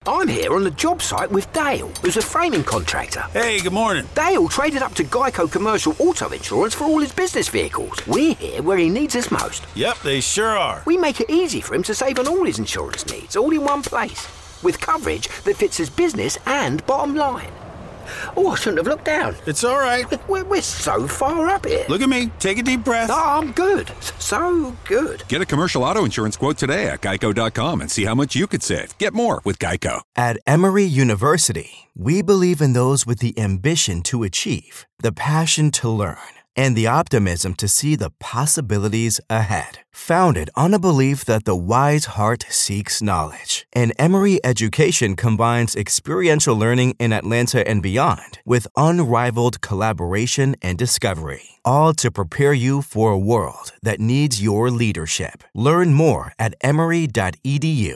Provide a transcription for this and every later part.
I'm here on the job site with Dale, who's a framing contractor. Hey, good morning. Dale traded up to Geico Commercial Auto Insurance for all his business vehicles. We're here where he needs us most. Yep, they sure are. We make it easy for him to save on all his insurance needs, all in one place, with coverage that fits his business and bottom line. Oh, I shouldn't have looked down. It's all right. We're so far up here. Look at me. Take a deep breath. Oh, I'm good. So good. Get a commercial auto insurance quote today at geico.com and see how much you could save. Get more with Geico. At Emory University, we believe in those with the ambition to achieve, the passion to learn, and the optimism to see the possibilities ahead. Founded on a belief that the wise heart seeks knowledge, and Emory education combines experiential learning in Atlanta and beyond with unrivaled collaboration and discovery, all to prepare you for a world that needs your leadership. Learn more at emory.edu.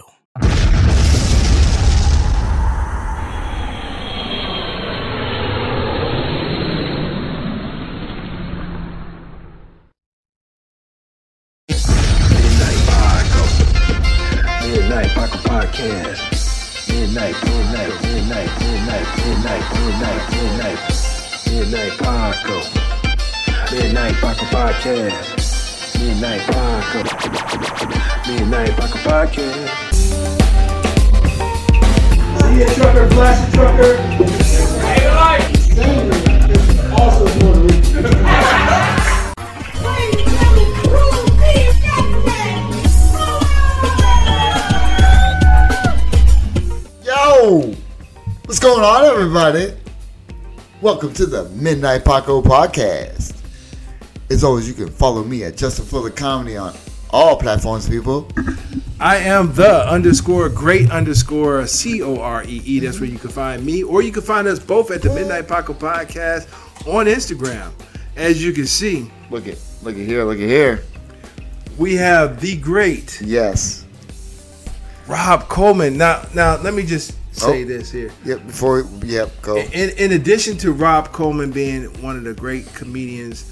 Midnight Paco Podcast. Midnight Paco. Midnight Paco Podcast. Midnight Paco Podcast. See a trucker, flash a trucker. Hey, light. Also Puerto Rican. Yo, what's going on, everybody? Welcome to the Midnight Paco Podcast. As always, you can follow me at Justin Fuller Comedy on all platforms, people. I am the _great_COREE. That's where you can find me, or you can find us both at the Midnight Paco Podcast on Instagram. As you can see, Look at here. we have the great Yes. Rob Coleman. Now, let me just say this here. Go. In addition to Rob Coleman being one of the great comedians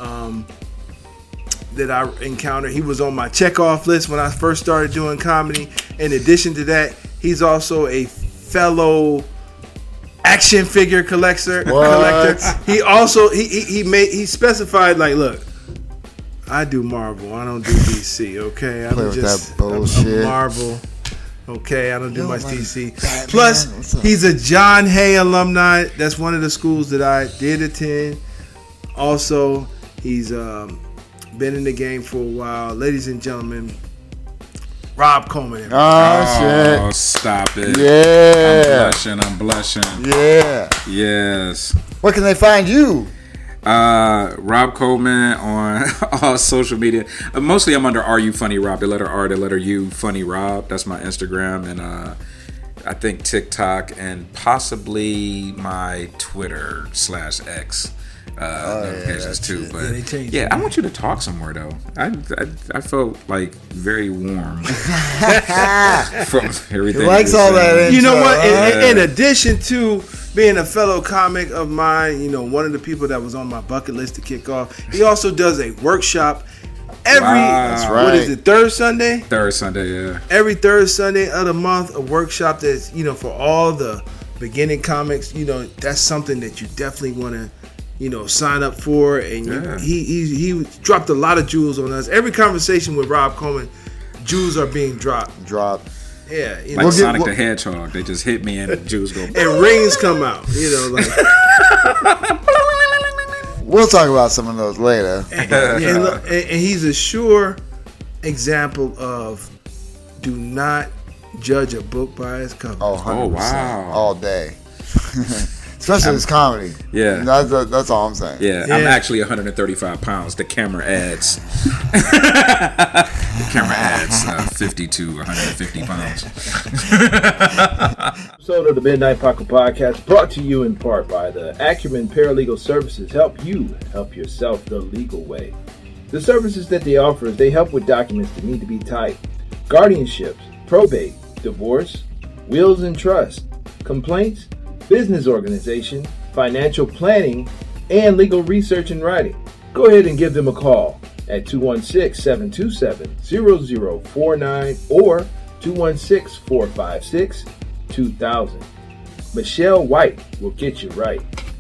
that I encountered, he was on my checkoff list when I first started doing comedy. In addition to that, he's also a fellow action figure collector. He also he specified, like, look, I do Marvel, I don't do DC. Okay, Play with that bullshit. I'm Marvel. Okay, I don't do much DC. Plus, he's a John Hay alumni. That's one of the schools that I did attend. Also, he's been in the game for a while. Ladies and gentlemen, Rob Coleman. Oh, shit. Stop it. Yeah. I'm blushing. Yeah. Yes. Where can they find you? Rob Coleman on all social media. Mostly I'm under Are You Funny Rob, the letter R, the letter U, Funny Rob. That's my Instagram, and I think TikTok, and possibly my Twitter /X notifications too. But yeah, I want you to talk somewhere though. I felt like very warm from everything. He likes all that intro. You know what? In addition to being a fellow comic of mine, you know, one of the people that was on my bucket list to kick off, he also does a workshop That's right. What is it, third Sunday? Third Sunday, yeah. Every third Sunday of the month, a workshop that's, you know, for all the beginning comics. You know, that's something that you definitely want to, you know, sign up for. And he dropped a lot of jewels on us. Every conversation with Rob Coleman, jewels are being dropped. Yeah, you know, like Sonic the Hedgehog, they just hit me and the jewels go. And rings come out. You know, like. We'll talk about some of those later. And he's a sure example of do not judge a book by its cover. Oh, 100%. Oh, wow. All day. Especially his comedy. Yeah. That's all I'm saying. Yeah, I'm actually 135 pounds. The camera adds. The camera adds 50 to 150 pounds. Episode of the Midnight Paco Podcast brought to you in part by the Acumen Paralegal Services. Help you help yourself the legal way. The services that they offer is they help with documents that need to be typed, guardianships, probate, divorce, wills and trust, complaints, business organization, financial planning, and legal research and writing. Go ahead and give them a call at 216-727-0049 or 216-456-27 2000. Michelle White will get you right.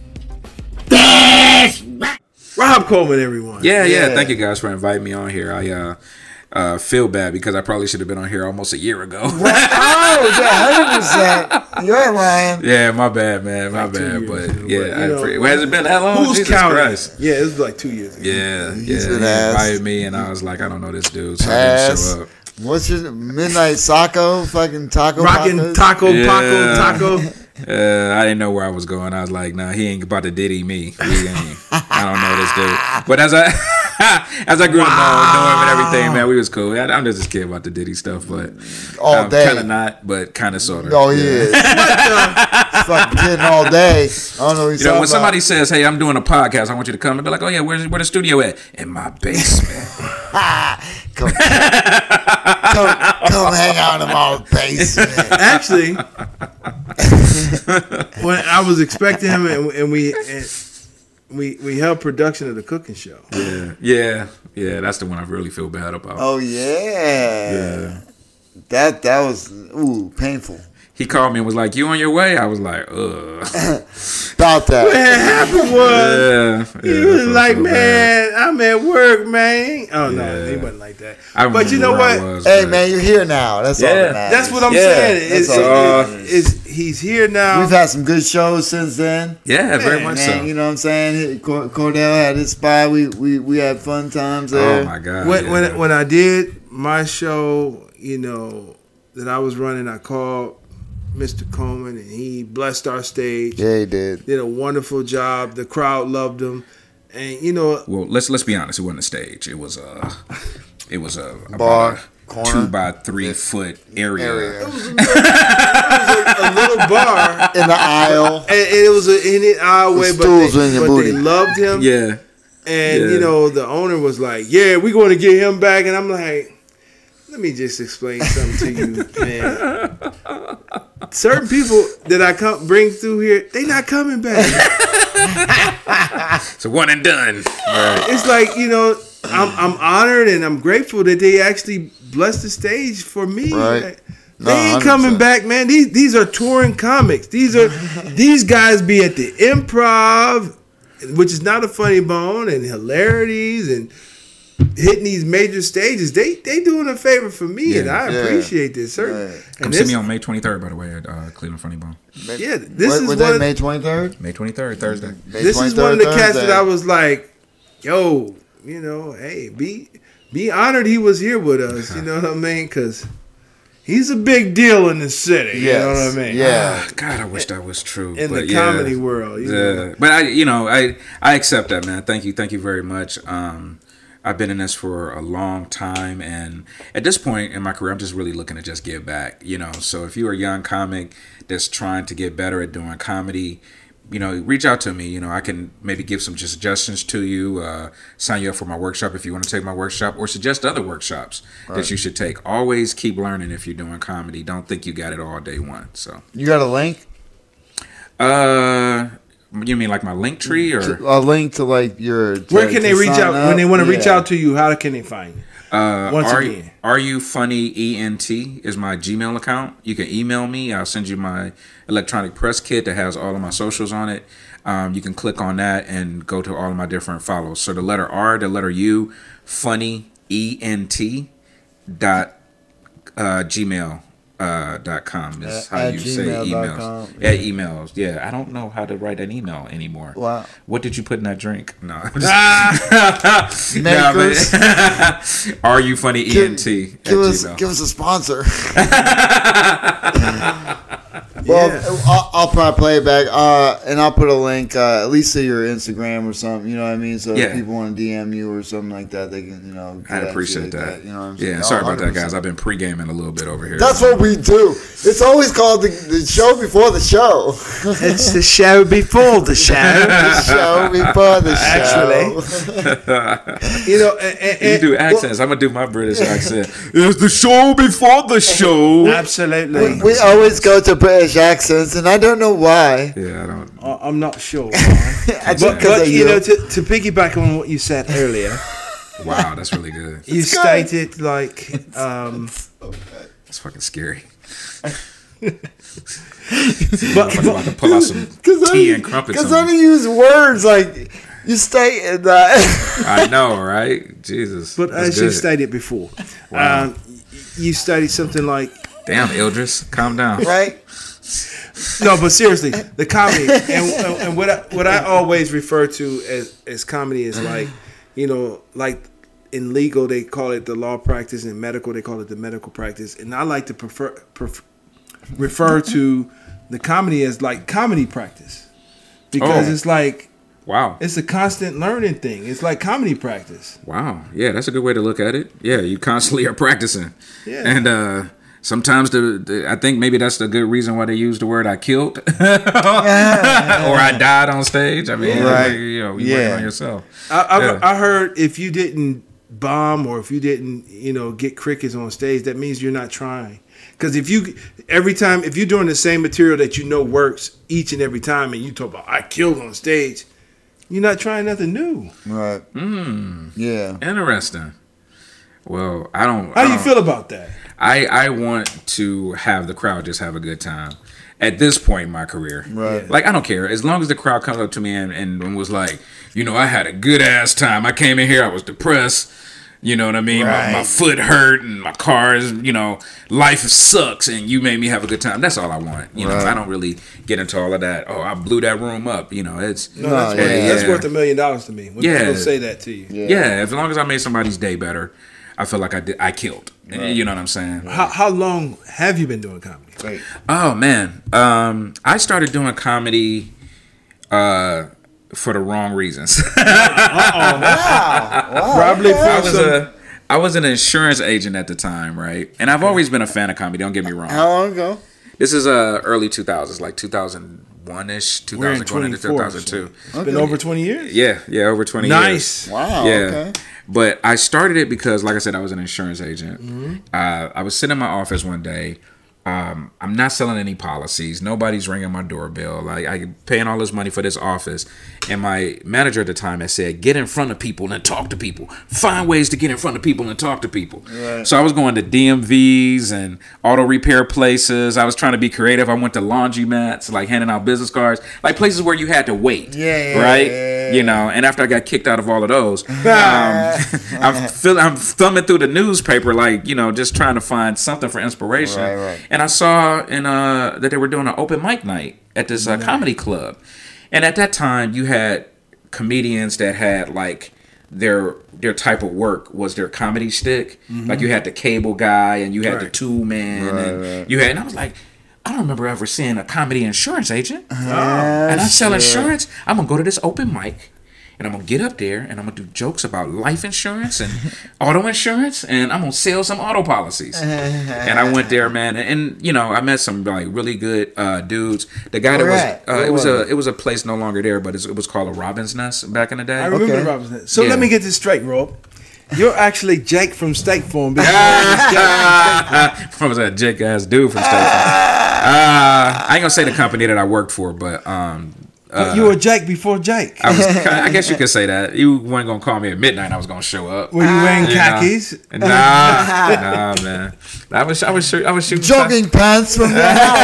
Rob Coleman, everyone. Yeah. Thank you guys for inviting me on here. I feel bad because I probably should have been on here almost a year ago. Oh, yeah, 100%. You're lying. Yeah, my bad, man. My bad. But has it been that long? Who's Jesus counting? Christ. Yeah, it was like 2 years ago. Yeah. He's He an ass. invited me, and I was like, I don't know this dude, so I Pass. didn't show up. What's your Midnight Saco? Fucking taco. Rocking Pacos? taco. I didn't know where I was going. I was like, nah, he ain't about to diddy me. I don't know this dude. But as I grew up knowing him and everything, man, we was cool. I'm just a kid about the diddy stuff, but All day. kind of not, but kind of sort of. Oh, yeah. Fucking kidding all day. I don't know what You know, when somebody says, "Hey, I'm doing a podcast. I want you to come," and be like, "Oh yeah, where the studio at?" In my basement. come hang out in my basement. Actually, when I was expecting him, and we held production of the cooking show. Yeah. That's the one I really feel bad about. Oh yeah. That was painful. He called me and was like, "You on your way?" I was like, "Ugh." About that. What happened was he was like, "Man, I'm at work, man." Oh no, he wasn't like that. But you know what? Hey man, you're here now. That's all that matters. That's what I'm saying. That's He's here now. We've had some good shows since then. Yeah, very much so. You know what I'm saying? Cordell had his spot. We had fun times there. Oh my god! When I did my show, you know, that I was running, I called Mr. Coleman, and he blessed our stage. Yeah, he did. Did a wonderful job. The crowd loved him, and you know. Well, let's be honest. It wasn't a stage. It was a bar, about a 2 by 3 foot area. It was a little bar in the aisle, and it was in the aisleway, but they loved him. Yeah, and you know, the owner was like, "Yeah, we're going to get him back," and I'm like, let me just explain something to you, man. Certain people that I bring through here, they not coming back. It's a one and done. Right. It's like, you know, I'm honored and I'm grateful that they actually blessed the stage for me. Right. Like, they ain't coming back, man. These are touring comics. These guys be at the Improv, which is not a funny bone, and hilarities and hitting these major stages. They doing a favor for me, and I appreciate this. Come see me on May 23rd, by the way, at Cleveland Funny Bone. Yeah, this is May 23rd. May 23rd, Thursday. This is one of the cats that I was like, yo, you know, hey, be honored he was here with us. You know what I mean? Because he's a big deal in the city. You know what I mean? Yeah. God, I wish that was true. In the comedy world. You know? But I accept that, man. Thank you very much. I've been in this for a long time, and at this point in my career, I'm just really looking to just give back, you know. So if you're a young comic that's trying to get better at doing comedy, you know, reach out to me. You know, I can maybe give some suggestions to you, sign you up for my workshop if you want to take my workshop, or suggest other workshops that you should take. Always keep learning if you're doing comedy. Don't think you got it all day one. So you got a link? You mean like my link tree, or a link to like your? Where can they reach out when they want to reach out to you? How can they find you? Are you funny ENT is my Gmail account. You can email me. I'll send you my electronic press kit that has all of my socials on it. You can click on that and go to all of my different follows. So the letter R, the letter U, funny ENT gmail.com is how you say emails. Yeah, emails. Yeah, I don't know how to write an email anymore. Wow. What did you put in that drink? No. Makers. Are you funny ENT? Give us a sponsor. Well, I'll probably play it back, and I'll put a link at least to your Instagram or something. You know what I mean? So if people want to DM you or something like that, they can, you know. I appreciate that. You know what I'm saying? Yeah, sorry about that, guys. I've been pre-gaming a little bit over here. That's what we do. It's always called the show before the show. It's the show before the show. The show before the show. Actually, you know, you do accents. I'm gonna do my British accent. It's the show before the show. Absolutely. We always go to British accents, and I don't know why. Yeah, I don't. I'm not sure. But you know, to piggyback on what you said earlier. Wow, that's really good. You stated like It's fucking scary. I'm about to pull out some tea and crumpets. Because I use words like you stated that. I know, right? Jesus. But That's as you good. stated before, you studied something like Damn, Idris, calm down. Right? no, but seriously, the comedy and what I always refer to as comedy is like, like in legal they call it the law practice, in medical they call it the medical practice, and I like to refer to the comedy as like comedy practice because it's like. Wow. It's a constant learning thing. It's like comedy practice. Wow. Yeah, that's a good way to look at it. Yeah, you constantly are practicing. Yeah. And sometimes I think maybe that's the good reason why they use the word I killed or I died on stage. I mean, you work on yourself. I heard if you didn't bomb or if you didn't, get crickets on stage, that means you're not trying. Because if you're doing the same material that works each and every time and you talk about I killed on stage, you're not trying nothing new. Right. Yeah. Interesting. Well, I don't. How do you feel about that? I want to have the crowd just have a good time. At this point in my career, Right. Like I don't care as long as the crowd comes up to me and was like, I had a good ass time. I came in here, I was depressed. You know what I mean? Right. My foot hurt and my car is, life sucks and you made me have a good time. That's all I want. I don't really get into all of that. Oh, I blew that room up. It's That's worth $1 million to me. When people say that to you. Yeah, as long as I made somebody's day better, I feel like I killed. Right. You know what I'm saying? How long have you been doing comedy? Right. Oh man, I started doing comedy for the wrong reasons. Wow. Probably I was an insurance agent at the time, right? And I've always been a fan of comedy. Don't get me wrong. How long ago? This is early 2000s, like 2001-ish, 2000 going into 2002. It's been over 20 years? Yeah, over 20 Nice. years. Wow. Yeah. Okay. But I started it because, like I said, I was an insurance agent. Mm-hmm. I was sitting in my office one day. I'm not selling any policies. Nobody's ringing my doorbell. Like I'm paying all this money for this office. And my manager at the time had said, get in front of people and talk to people. Find ways to get in front of people and talk to people. Right. So I was going to DMVs and auto repair places. I was trying to be creative. I went to laundromats, like handing out business cards, like places where you had to wait. Right? Yeah. And after I got kicked out of all of those, I'm thumbing through the newspaper, like, just trying to find something for inspiration. Right. And I saw that they were doing an open mic night at this comedy club. And at that time, you had comedians that had, like, their type of work was their comedy stick. Mm-hmm. Like, you had the cable guy and you had the tool man. And I was like, I don't remember ever seeing a comedy insurance agent. And I sell insurance. I'm going to go to this open mic. And I'm going to get up there and I'm going to do jokes about life insurance and auto insurance. And I'm going to sell some auto policies. And I went there, man. And I met some like really good dudes. The guy that was, it was a place no longer there, but it was called a Robin's Nest back in the day. I remember the Robin's Nest. So let me get this straight, Rob. You're actually Jake from State Farm. I was that Jake ass dude from State Farm. I ain't going to say the company that I worked for, but... you were Jake before Jake. I guess you could say that. You weren't gonna call me at midnight. I was gonna show up. Were you wearing khakis? Nah, man. I was shooting jogging pants from the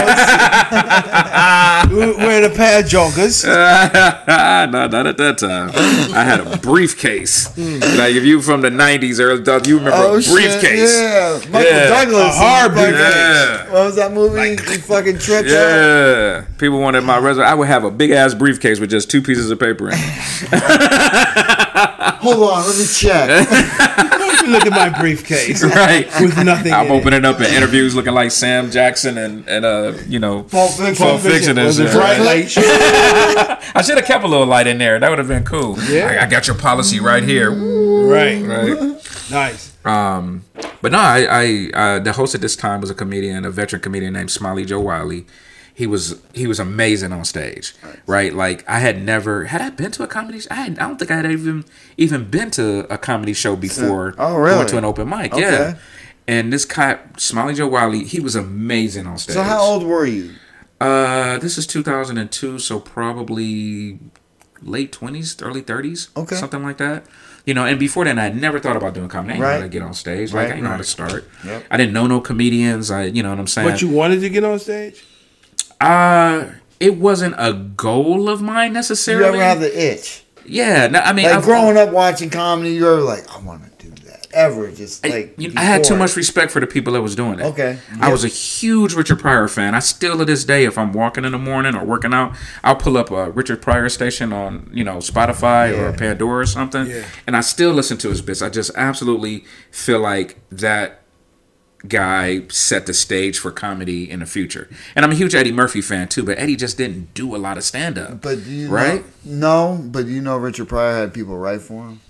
house. Wearing a pair of joggers. No, not at that time. I had a briefcase. Like if you from the '90s, early you remember a briefcase? Yeah, Michael Douglas, a hard briefcase. Yeah. What was that movie? He fucking tripped out. Yeah, people wanted my resume. I would have a big ass briefcase with just 2 pieces of paper in it. Hold on, let me check. Look at my briefcase, right? With nothing. I'm opening up in interviews looking like Sam Jackson and Pulp Fiction. Was it bright light? I should have kept a little light in there. That would have been cool. Yeah, I got your policy right here. Right. Nice. But no, I the host at this time was a veteran comedian named Smiley Joe Wiley. He was amazing on stage, right? Like I had I been to a comedy show? I don't think I had even been to a comedy show before. Oh, really? Going to an open mic, okay. Yeah. And this guy, Smiley Joe Wiley, he was amazing on stage. So how old were you? This is 2002, so probably late 20s, early 30s, okay, something like that. And before then, I had never thought about doing comedy. I didn't know how to get on stage. Like I didn't know how to start. Yep. I didn't know no comedians. You know what I'm saying? But you wanted to get on stage? It wasn't a goal of mine necessarily. You ever have the itch? Yeah, no, I mean, like growing up watching comedy, you were like, I want to do that. Ever, just like I had too much respect for the people that was doing it. Okay, I was a huge Richard Pryor fan. I still to this day, if I'm walking in the morning or working out, I'll pull up a Richard Pryor station on Spotify or Pandora or something, and I still listen to his bits. I just absolutely feel like that guy set the stage for comedy in the future. And I'm a huge Eddie Murphy fan too, but Eddie just didn't do a lot of stand up. But do you right? But you know Richard Pryor had people write for him?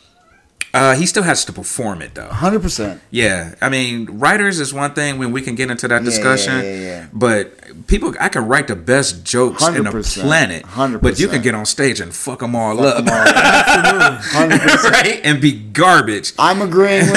He still has to perform it though. 100%. Yeah. I mean, writers is one thing when we can get into that discussion. Yeah. But people, I can write the best jokes in the planet. 100%. But you can get on stage and fuck them all up. Absolutely. 100%. Right? And be garbage. I'm agreeing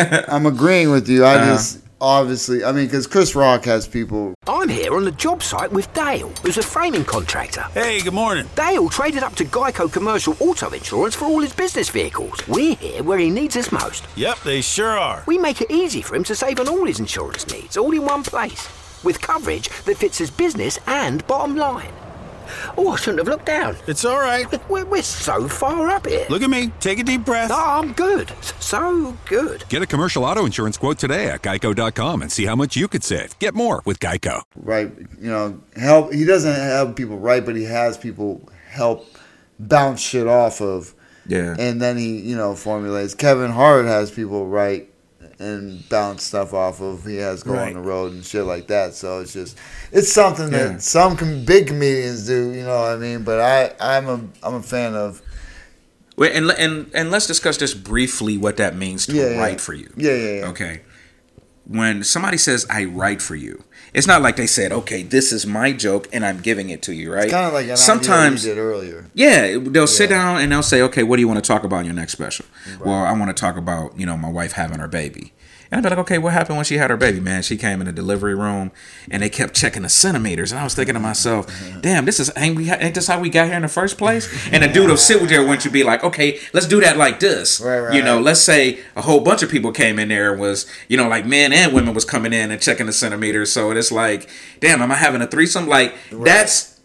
with you. I just obviously, because Chris Rock has people. I'm here on the job site with Dale, who's a framing contractor. Hey, good morning. Dale traded up to Geico Commercial Auto Insurance for all his business vehicles. We're here where he needs us most. Yep, they sure are. We make it easy for him to save on all his insurance needs, all in one place, with coverage that fits his business and bottom line. Oh, I shouldn't have looked down. It's all right. We're so far up here. Look at me. Take a deep breath. Oh, I'm good. So good. Get a commercial auto insurance quote today at geico.com and see how much you could save. Get more with Geico. Right. Help. He doesn't have people write, but he has people help bounce shit off of. Yeah. And then he, formulates. Kevin Hart has people write and bounce stuff off of. He has Go on the Road and shit like that. So it's something that some big comedians do, you know what I mean? But I'm a fan of. Wait, and let's discuss just briefly what that means to write for you. Yeah. Okay. When somebody says I write for you, it's not like they said, okay, this is my joke and I'm giving it to you, right? It's kind of like an sometimes idea you did earlier. Yeah, they'll sit down and they'll say, okay, what do you want to talk about in your next special? Right. Well, I want to talk about, my wife having her baby. And I'd be like, okay, what happened when she had her baby, man? She came in the delivery room and they kept checking the centimeters. And I was thinking to myself, damn, ain't this how we got here in the first place? And the dude will sit with you once you be like, okay, let's do that like this. Right. Let's say a whole bunch of people came in there and was, like men and women was coming in and checking the centimeters. So it's like, damn, am I having a threesome? Like, that's,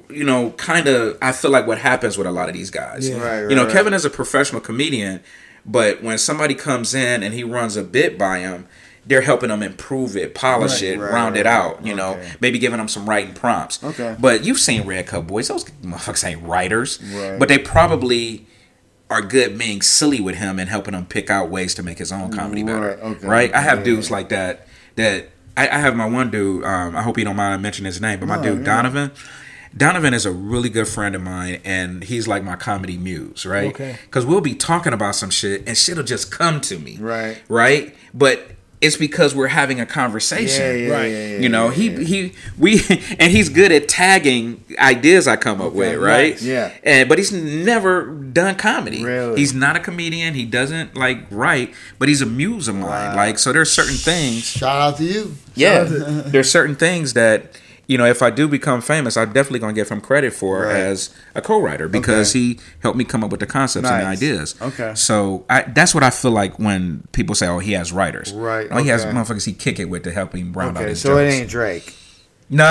kind of, I feel like what happens with a lot of these guys. Yeah. Right. Kevin is a professional comedian. But when somebody comes in and he runs a bit by him, they're helping them improve it, polish it, round it out, maybe giving them some writing prompts. Okay. But you've seen Red Cup Boys. Those motherfuckers ain't writers. Right. But they probably are good being silly with him and helping him pick out ways to make his own comedy better. Right? I have dudes like that I have my one dude, I hope you don't mind mentioning his name, but my dude, Donovan. Donovan is a really good friend of mine, and he's like my comedy muse, right? Okay. Because we'll be talking about some shit, and shit'll just come to me. Right. Right? But it's because we're having a conversation. He's good at tagging ideas I come up with, right? Nice. Yeah. But he's never done comedy. Really? He's not a comedian. He doesn't write, but he's a muse of mine. Wow. So there's certain things. Shout out to you. Yeah. There's certain things that, if I do become famous, I'm definitely going to give him credit for as a co-writer because he helped me come up with the concepts and the ideas. Okay. So that's what I feel like when people say, oh, he has writers. Right. He has motherfuckers he kick it with to help him round out his so jokes. it ain't Drake. No.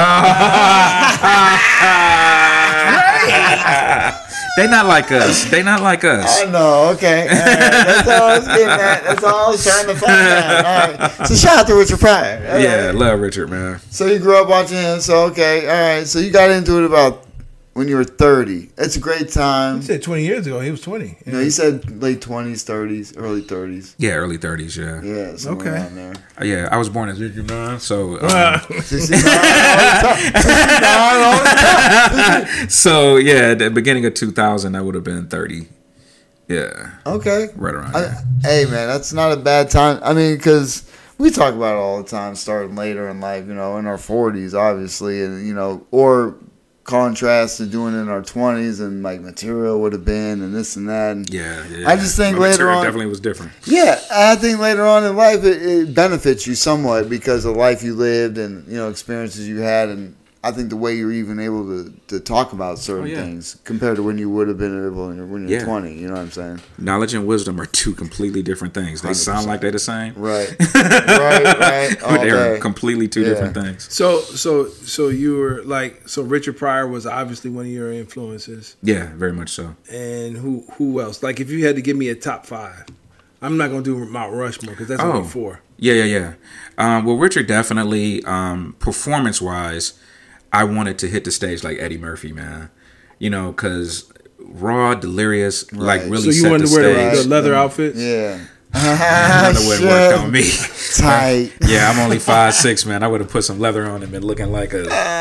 They not like us. I know. Okay. All right. That's all I was getting at. That's all I was trying to find out. All right. So shout out to Richard Pryor. All right. Love Richard, man. So you grew up watching him. So okay. All right. So you got into it about when you were 30. It's a great time. He said 20 years ago. He was 20. No, he said late 20s, 30s, early 30s. Yeah, early 30s, yeah. Yeah, somewhere around there. Yeah, I was born in 69, so... 69 all the time. So, yeah, the beginning of 2000, that would have been 30. Yeah. Okay. Right around there. Hey, man, that's not a bad time. I mean, because we talk about it all the time, starting later in life, in our 40s, obviously, and, or... contrast to doing it in our 20s and material would have been and this and that. And yeah. I just think later on definitely was different. Yeah, I think later on in life it benefits you somewhat because of life you lived and experiences you had, and I think the way you're even able to talk about certain things compared to when you would have been able when you're 20. You know what I'm saying? Knowledge and wisdom are two completely different things. They 100%. Sound like they're the same. Right. right. But they're completely two different things. So you were like, so Richard Pryor was obviously one of your influences. Yeah, very much so. And who else? Like, if you had to give me a top 5, I'm not gonna do Mount Rushmore because that's only 4. Yeah. Well, Richard definitely, performance-wise, I wanted to hit the stage like Eddie Murphy, man. You know, because Raw, Delirious, like really set the stage. So you wanted to wear the leather outfits? Yeah. That wouldn't work on me. Tight. Yeah, I'm only 5'6", man. I would have put some leather on and been looking like a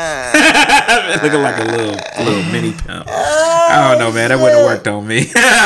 little mini pimp. I don't know, man. That wouldn't have worked on me.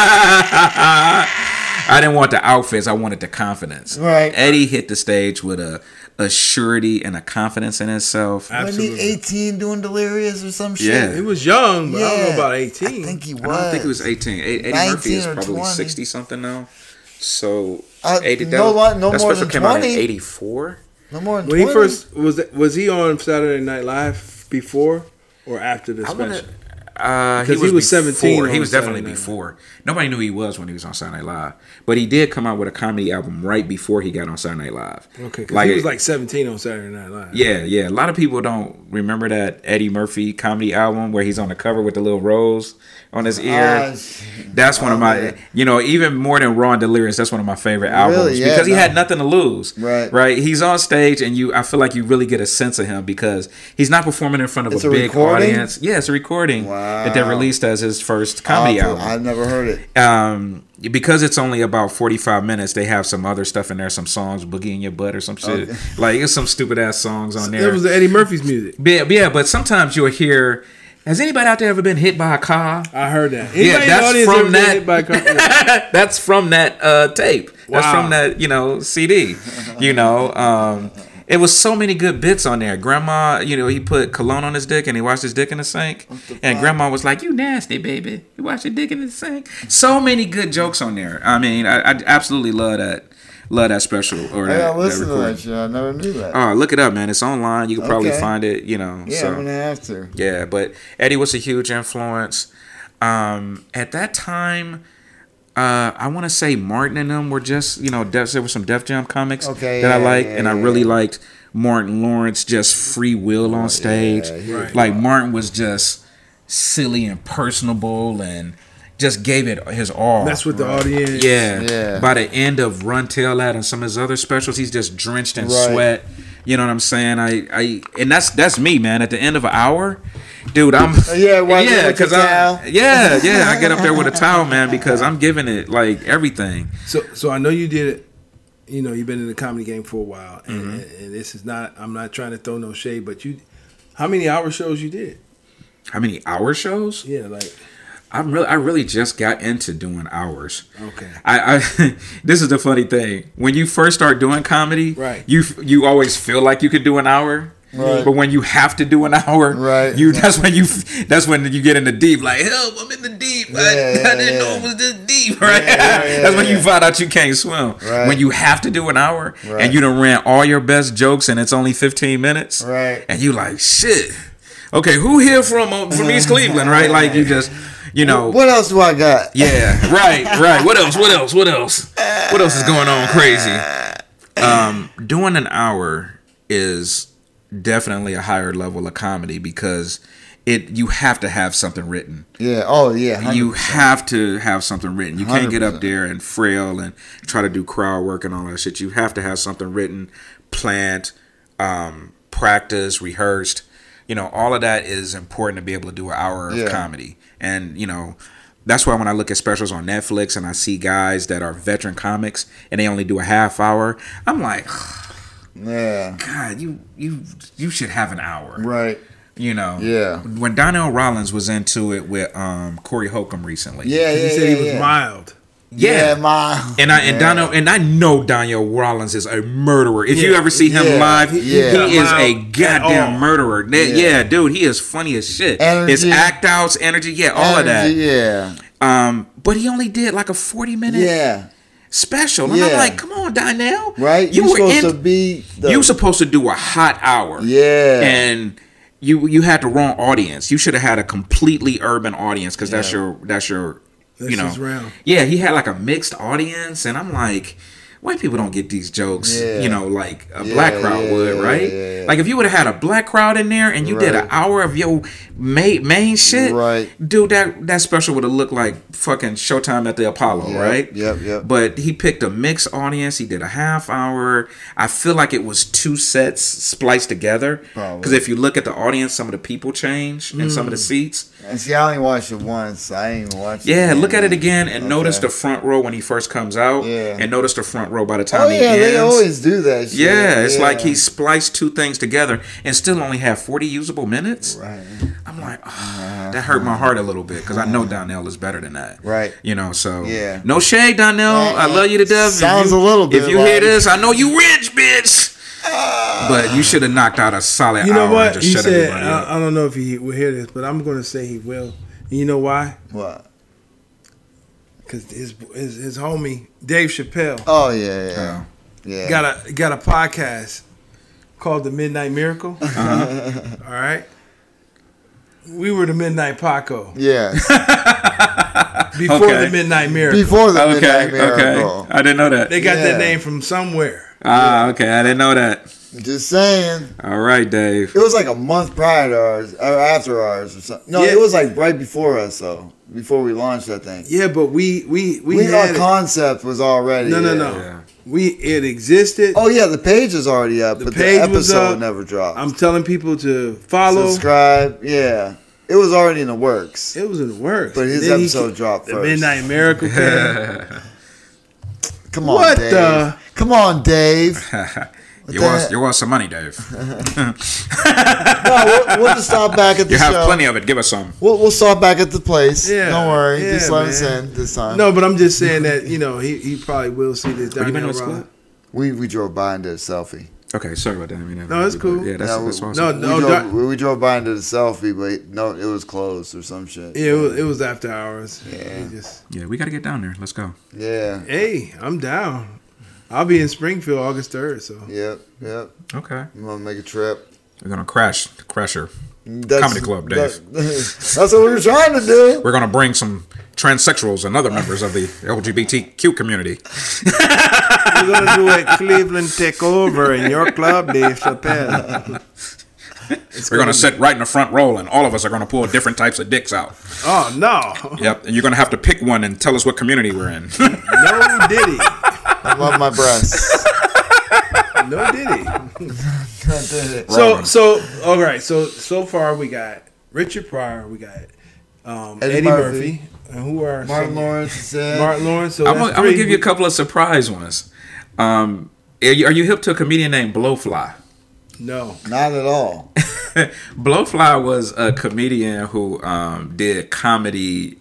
I didn't want the outfits. I wanted the confidence. Right. Eddie hit the stage with a surety and a confidence in himself. Absolutely. Wasn't he 18 doing Delirious or some shit? Yeah. He was young, but I don't know about 18. I think he was. I don't think he was 18. Eddie Murphy is probably 60-something now. So, no that more special than came 20. out in 84? No more than when 20. He first, was he on Saturday Night Live before or after the special? He was 17. He was definitely before. Nobody knew he was when he was on Saturday Night Live. But he did come out with a comedy album right before he got on Saturday Night Live. Okay, because he was like 17 on Saturday Night Live. Yeah. A lot of people don't remember that Eddie Murphy comedy album where he's on the cover with the little rose on his ear. That's one of my, even more than Raw and Delirious, that's one of my favorite albums because he had nothing to lose. Right. He's on stage and I feel like you really get a sense of him because he's not performing in front of a big audience. Yeah, it's a recording that they released as his first comedy album. I've never heard it. Because it's only about 45 minutes, they have some other stuff in there, some songs, Boogie in Your Butt or some shit. Okay. Like, it's some stupid ass songs on there. It was Eddie Murphy's music. Yeah, but sometimes you'll hear, has anybody out there ever been hit by a car? I heard that. That's from that. Hit by a car? Yeah. That's from that tape. Wow. That's from that, CD. It was so many good bits on there. Grandma, he put cologne on his dick and he washed his dick in the sink. And Grandma was like, "You nasty, baby. You wash your dick in the sink." So many good jokes on there. I mean, I absolutely love that special. Or I listen to that shit. I never knew that. Oh, look it up, man. It's online. You can probably find it, Yeah, I'm going to have to. Yeah, but Eddie was a huge influence. At that time, I want to say Martin and them were just, there were some Def Jam comics that I liked, and I really liked Martin Lawrence, just free will on stage. Like, Martin was just silly and personable and just gave it his all. That's with the audience. Yeah. By the end of Run Tell That and some of his other specials, he's just drenched in sweat. You know what I'm saying? And that's me, man. At the end of an hour, dude, I get up there with a towel, man, because I'm giving it like everything. So I know you did it. You've been in the comedy game for a while, and this is not. I'm not trying to throw no shade, but how many hour shows you did? How many hour shows? Yeah, like. I really just got into doing hours. Okay. I this is the funny thing. When you first start doing comedy, right, you always feel like you could do an hour. Right. But when you have to do an hour, right, that's when you get in the deep. Like, help, I'm in the deep. I didn't know it was this deep. Right. That's when you find out you can't swim. Right. When you have to do an hour and you done ran all your best jokes and it's only 15 minutes. Right. And you like, shit. Okay, who here from East Cleveland? Right. Like you just. What else do I got? Yeah, right. What else is going on crazy? Doing an hour is definitely a higher level of comedy because you have to have something written. Yeah. Oh, yeah. 100%. You have to have something written. You can't get up there and frail and try to do crowd work and all that shit. You have to have something written, planned, practiced, rehearsed. All of that is important to be able to do an hour of comedy. And, that's why when I look at specials on Netflix and I see guys that are veteran comics and they only do a half hour, I'm like, God, you should have an hour. Right. Yeah. When Donnell Rollins was into it with Corey Holcomb recently. He said he was mild. Mild. And I know Donnell Rollins is a murderer. If you ever see him live, he is a goddamn murderer. Dude, he is funny as shit. Energy. His act outs, energy, all of that. Yeah. But he only did like a 40-minute special. And I'm like, come on, Donnell. Right? You were supposed to be you were supposed to do a hot hour. Yeah. And you had the wrong audience. You should have had a completely urban audience because that's your you know. Realm. Yeah, he had like a mixed audience, and I'm like, white people don't get these jokes, you know, like a black crowd would, right? Yeah. Like if you would have had a black crowd in there and you did an hour of your main shit, dude, that special would have looked like fucking Showtime at the Apollo, right? Yep. But he picked a mixed audience. He did a half hour. I feel like it was 2 sets spliced together. Because if you look at the audience, some of the people change and some of the seats. And see, I only watched it once. I ain't even watched it. Yeah, look at it again and notice the front row when he first comes out. Yeah. And notice the front row by the time he ends. They always do that shit. Yeah, it's like he spliced 2 things together and still only have 40 usable minutes. Right. I'm like, that hurt my heart a little bit because I know Donnell is better than that. Right. You know, so yeah. No shade, Donnell. I love you to death. Sounds a little bit. If you hear this, I know you rich, bitch. But you should have knocked out a solid hour. You know what? And just He shut said, everybody up. I don't know if he will hear this, but I'm going to say he will. And you know why? What? Because his homie Dave Chappelle. Oh yeah. Got a podcast called The Midnight Miracle. All right. We were the Midnight Paco. Yes. Before the Midnight Miracle. Before the Midnight Miracle. Okay. I didn't know that. They got that name from somewhere. Okay. I didn't know that. Just saying. All right, Dave. It was like a month prior to ours, or after ours, or something. No, it was like right before us, though. Before we launched that thing. Yeah, but we our concept was already. No. Yeah. It existed. Oh yeah, the page is already up, but the episode never dropped. I'm telling people to follow, subscribe. Yeah, it was already in the works. It was in the works, but his episode dropped first. The Midnight Miracle came. Come on, Dave. Come on, Dave. You want some money, Dave? No, we'll just stop back at the show. You have plenty of it. Give us some. We'll stop back at the place. Yeah, don't worry. yeah, just let us in this time. No, but I'm just saying that he probably will see this. You been to school? We drove by and did a selfie. Okay, sorry about that. No, it's cool. Yeah, that's awesome. We drove by and did a selfie, but no, it was closed or some shit. Yeah, it was after hours. Yeah, we got to get down there. Let's go. Yeah. Hey, I'm down. I'll be in Springfield August 3rd. So. Yep. Okay. I'm gonna make a trip. We're gonna crash the Crasher Comedy Club, Dave. That's what we were trying to do. We're gonna bring some transsexuals and other members of the LGBTQ community. We're gonna do a Cleveland takeover in your club, Dave Chappelle. We're gonna sit right in the front row, and all of us are gonna pull different types of dicks out. Oh no! Yep, and you're gonna have to pick one and tell us what community we're in. No Diddy. I love my breasts. No Diddy. So all right. So far we got Richard Pryor, we got Eddie Murphy, and who are Martin Lawrence? Martin Lawrence. So I'm gonna give you a couple of surprise ones. Are you hip to a comedian named Blowfly? No, not at all. Blowfly was a comedian who did comedy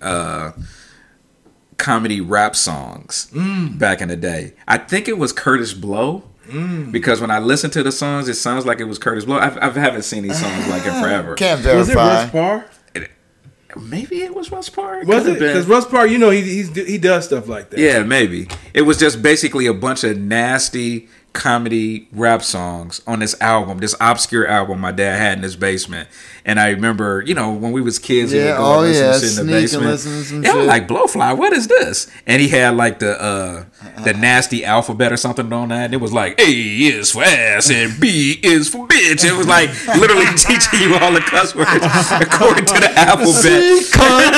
rap songs back in the day. I think it was Curtis Blow. Because when I listen to the songs, it sounds like it was Curtis Blow. I haven't seen these songs like in forever. Can't verify. Was it Russ Parr? Maybe it was Russ Parr. Was it? Because Russ Parr, he does stuff like that. Yeah, maybe. It was just basically a bunch of nasty comedy rap songs on this album, this obscure album my dad had in his basement. And I remember, when we was kids, we would go listen to shit in the basement. I was like, Blowfly, what is this? And he had like the nasty alphabet or something on that. And it was like A is for ass and B is for bitch. It was like literally teaching you all the cuss words according to the alphabet.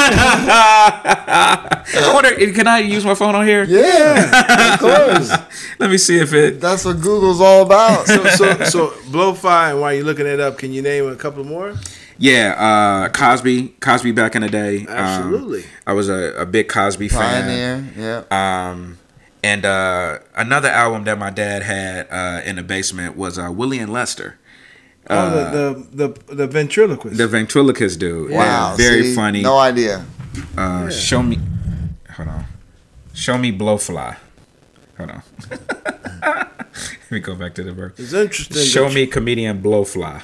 I wonder, can I use my phone on here? Yeah, of course. Let me see if it. That's what Google's all about. So Blowfly, and while you're looking it up, can you name a couple more? Yeah, Cosby back in the day. Absolutely. I was a big Cosby fan. Pioneer, yeah. And another album that my dad had in the basement was Willie and Lester. The ventriloquist. The ventriloquist dude. Wow. Very funny. No idea. Show me Blowfly. Hold on. Let me go back to the verse. It's interesting. Show me comedian Blowfly.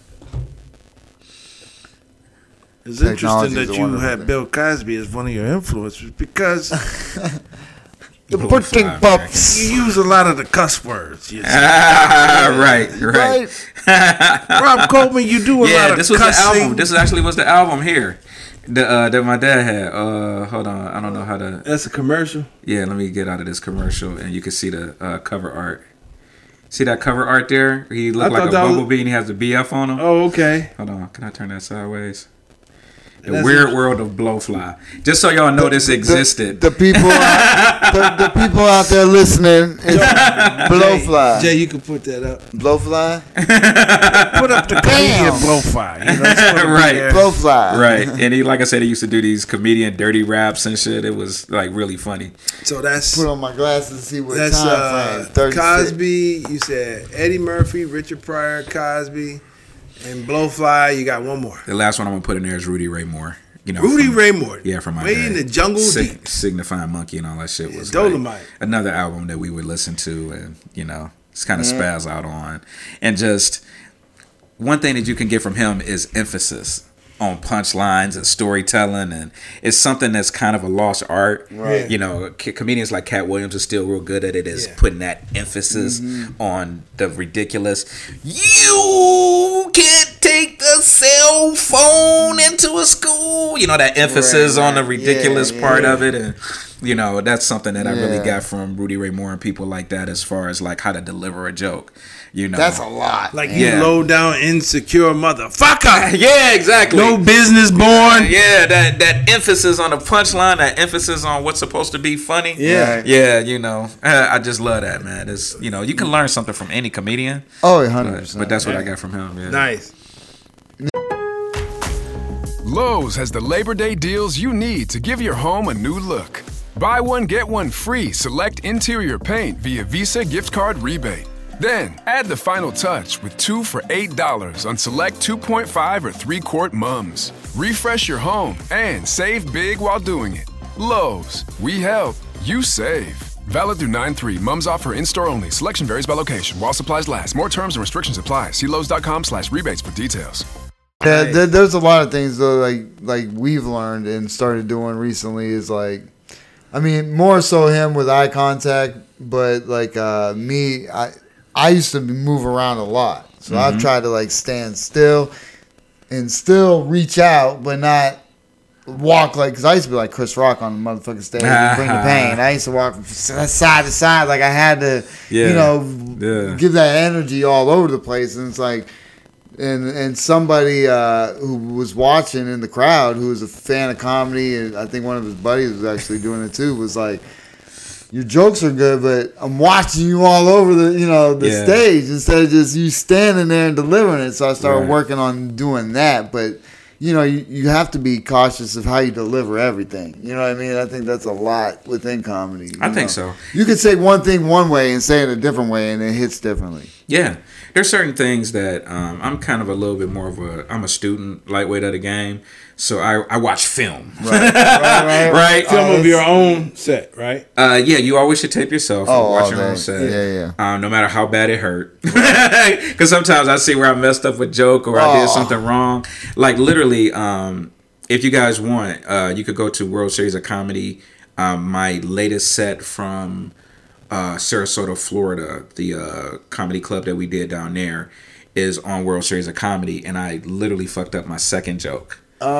It's interesting that you had Bill Cosby as one of your influences because the pudding pups. You use a lot of the cuss words. Right. Rob Coleman, you do a lot of this was cussing. the album. This actually was the album here that my dad had. Hold on, I don't know how to. That's a commercial. Yeah, let me get out of this commercial, and you can see the cover art. See that cover art there? He looked like a bumblebee, and he has the BF on him. Oh, okay. Hold on, can I turn that sideways? The Weird World of Blowfly. Just so y'all know this existed. The people, the people out there listening, is Blowfly. Jay, you can put that up. Blowfly. Put up the comedian Blowfly. You know, right. Blowfly. Right. And he, like I said, he used to do these comedian dirty raps and shit. It was like really funny. So that's put on my glasses and see what that's time frame. Cosby. You said Eddie Murphy, Richard Pryor, Cosby. And Blowfly, you got one more. The last one I'm gonna put in there is Rudy Ray Moore. You know, Rudy Ray Moore. Yeah, from my Way dad. in the Jungle Deep. Signifying Monkey and all that shit was Dolomite. Like another album that we would listen to and, you know, just kind of spaz out on. And just one thing that you can get from him is emphasis on punchlines and storytelling, and it's something that's kind of a lost art. Right. You know, comedians like Cat Williams are still real good at it, is putting that emphasis on the ridiculous. You can't take the cell phone into a school. You know, that emphasis on the ridiculous part of it. And, you know, that's something that I really got from Rudy Ray Moore and people like that as far as like how to deliver a joke. You know, that's a lot. Like you low down, insecure motherfucker. Yeah, exactly. No business born. Yeah, that emphasis on the punchline, that emphasis on what's supposed to be funny. Yeah. Right. Yeah, you know, I just love that, man. It's, you know, you can learn something from any comedian. Oh, 100%. But that's what I got from him. Yeah. Nice. Lowe's has the Labor Day deals you need to give your home a new look. Buy one, get one free select interior paint via Visa gift card rebate. Then, add the final touch with 2 for $8 on select 2.5 or 3-quart mums. Refresh your home and save big while doing it. Lowe's, we help, you save. Valid through 9/3. Mums offer in-store only. Selection varies by location. While supplies last. More terms and restrictions apply. See Lowes.com/rebates for details. Yeah, there's a lot of things though, like we've learned and started doing recently is like, I mean, more so him with eye contact, but like me, I used to move around a lot, so I've tried to like stand still and still reach out, but not walk like, because I used to be like Chris Rock on the motherfucking stage and bring the pain. I used to walk from side to side, like I had to, give that energy all over the place, and it's like. And somebody who was watching in the crowd, who was a fan of comedy, and I think one of his buddies was actually doing it too, was like, "Your jokes are good, but I'm watching you all over the stage instead of just you standing there and delivering it." So I started working on doing that, but you have to be cautious of how you deliver everything. You know what I mean? I think that's a lot within comedy. I think so. You could say one thing one way and say it a different way, and it hits differently. Yeah. There's certain things that I'm kind of a little bit more of I'm a student, lightweight of the game. So I watch film. Right. Film of your own set, right? Yeah, you always should tape yourself and watch your own set. Yeah. No matter how bad it hurt. Because sometimes I see where I messed up with joke or I did something wrong. Like literally, if you guys want, you could go to World Series of Comedy. My latest set from Sarasota, Florida, the comedy club that we did down there, is on World Series of Comedy, and I literally fucked up my second joke.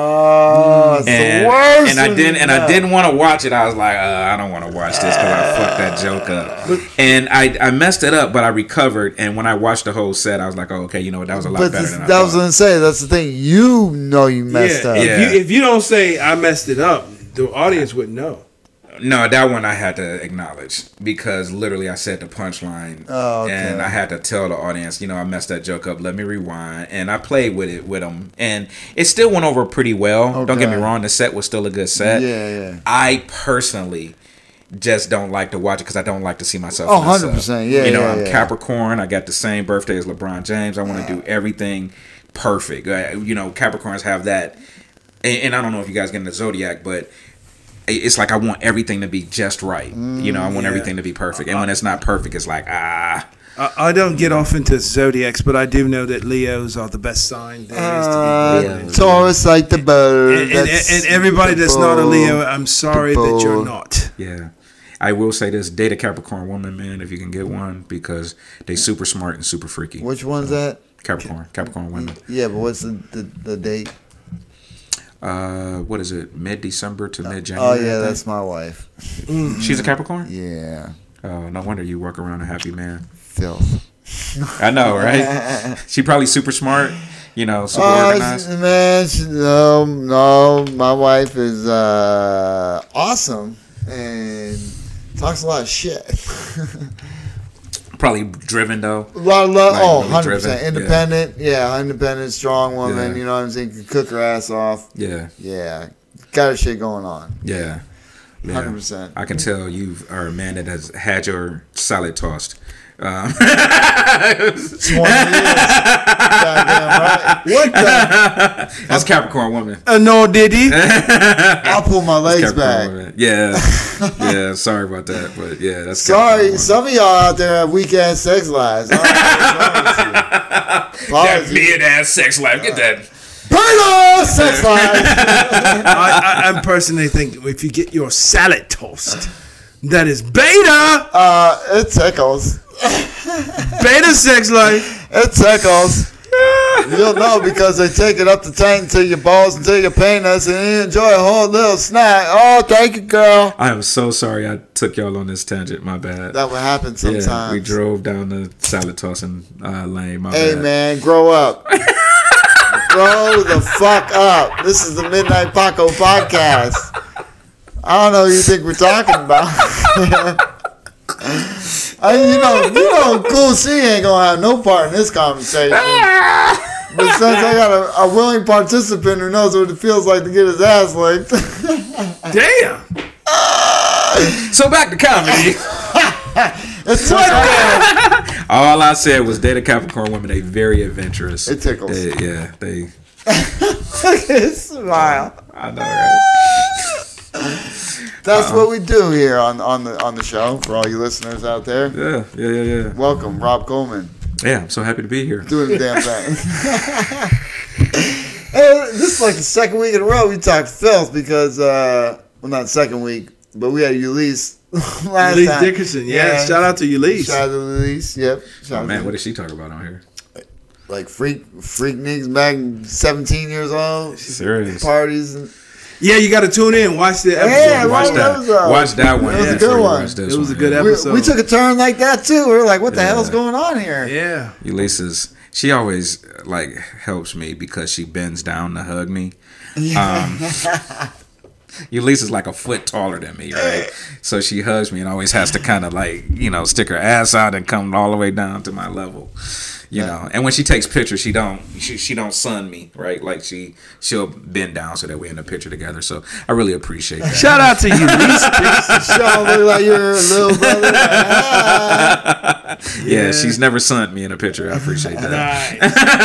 Oh, it's the worst. And I didn't want to watch it. I was like, I don't want to watch this because I fucked that joke up. And I messed it up, but I recovered. And when I watched the whole set, I was like, oh, okay, that was a lot better than I thought. That was going to say, that's the thing. You know you messed up. If you don't say I messed it up, the audience wouldn't know. No, that one I had to acknowledge because literally I said the punchline and I had to tell the audience, I messed that joke up. Let me rewind. And I played with them. And it still went over pretty well. Okay. Don't get me wrong. The set was still a good set. Yeah. I personally just don't like to watch it because I don't like to see myself. 100%. Yeah. I'm Capricorn. I got the same birthday as LeBron James. I want to do everything perfect. Capricorns have that. And I don't know if you guys get into Zodiac, but it's like I want everything to be just right. I want everything to be perfect. And when it's not perfect, it's like, I don't get off into zodiacs, but I do know that Leos are the best sign there is to be born. Taurus like the bird. And everybody that's not a Leo, I'm sorry that you're not. Yeah. I will say this, date a Capricorn woman, man, if you can get one, because they super smart and super freaky. Which one's that? Capricorn women. Yeah, but what's the date? What is it? Mid-December to Oh mid-January. yeah, that's my wife. She's a Capricorn. Yeah. Oh, no wonder you walk around a happy man. Filth. I know, right? She probably super smart. You know, super organized. No, my wife is awesome and talks a lot of shit. Probably driven though. A lot of love. Like, 100% driven. independent. Yeah, independent, strong woman. Yeah. You know what I'm saying? Can cook her ass off. Yeah. Yeah, got her shit going on. Yeah. 100%. I can tell you are a man that has had your salad tossed. 20 years. Goddamn right. What the? That's Capricorn woman. No, did he? I'll pull my legs back. Woman. Yeah. Yeah, sorry about that. But yeah, that's Sorry, some of y'all out there have weak ass sex lives. That mid ass sex life. Get that. Beta sex life. I personally think if you get your salad toast, that is beta. It tickles. Beta sex life. It tickles. You'll know because they take it up the tank to your balls and to your penis, and you enjoy a whole little snack. Oh, thank you, girl. I am so sorry I took y'all on this tangent. My bad. That would happen sometimes. Yeah, we drove down the salad tossing lane. My Hey, bad. man, grow up. Grow the fuck up. This is the Midnight Paco podcast. I don't know who you think we're talking about. You know, Cool C ain't gonna have no part in this conversation. But since I got a willing participant who knows what it feels like to get his ass licked. Damn. So back to comedy. It's All I said was date a Capricorn woman. They very adventurous. It tickles. They. Smile. I know, right? That's what we do here on the show for all you listeners out there. Yeah. Welcome, Rob Coleman. Yeah, I'm so happy to be here. Doing the damn thing. Hey, this is like the second week in a row we talked filth because, well, not second week, but we had Ulysses last Ulysses time. Dickerson, yeah. Shout out to Ulysses. Shout out to Ulysses, yep. Oh, man, what did she talk about on here? Like freak niggas back 17 years old. Serious. Parties and... Yeah, you got to tune in. Watch the episode. Yeah, watch that one. It was a before good you one. watch this It was a one, good yeah. episode. We took a turn like that too. We were like, what the hell's going on here? Yeah. Ulysses, she always like helps me because she bends down to hug me. Ulysses is like a foot taller than me, right? So she hugs me and always has to kind of like, stick her ass out and come all the way down to my level. You know, and when she takes pictures, she don't sun me, right? Like she'll bend down so that we're in the picture together. So I really appreciate that. Shout out to Ulysses. Show look like your little brother. Yeah, she's never sunned me in a picture. I appreciate that.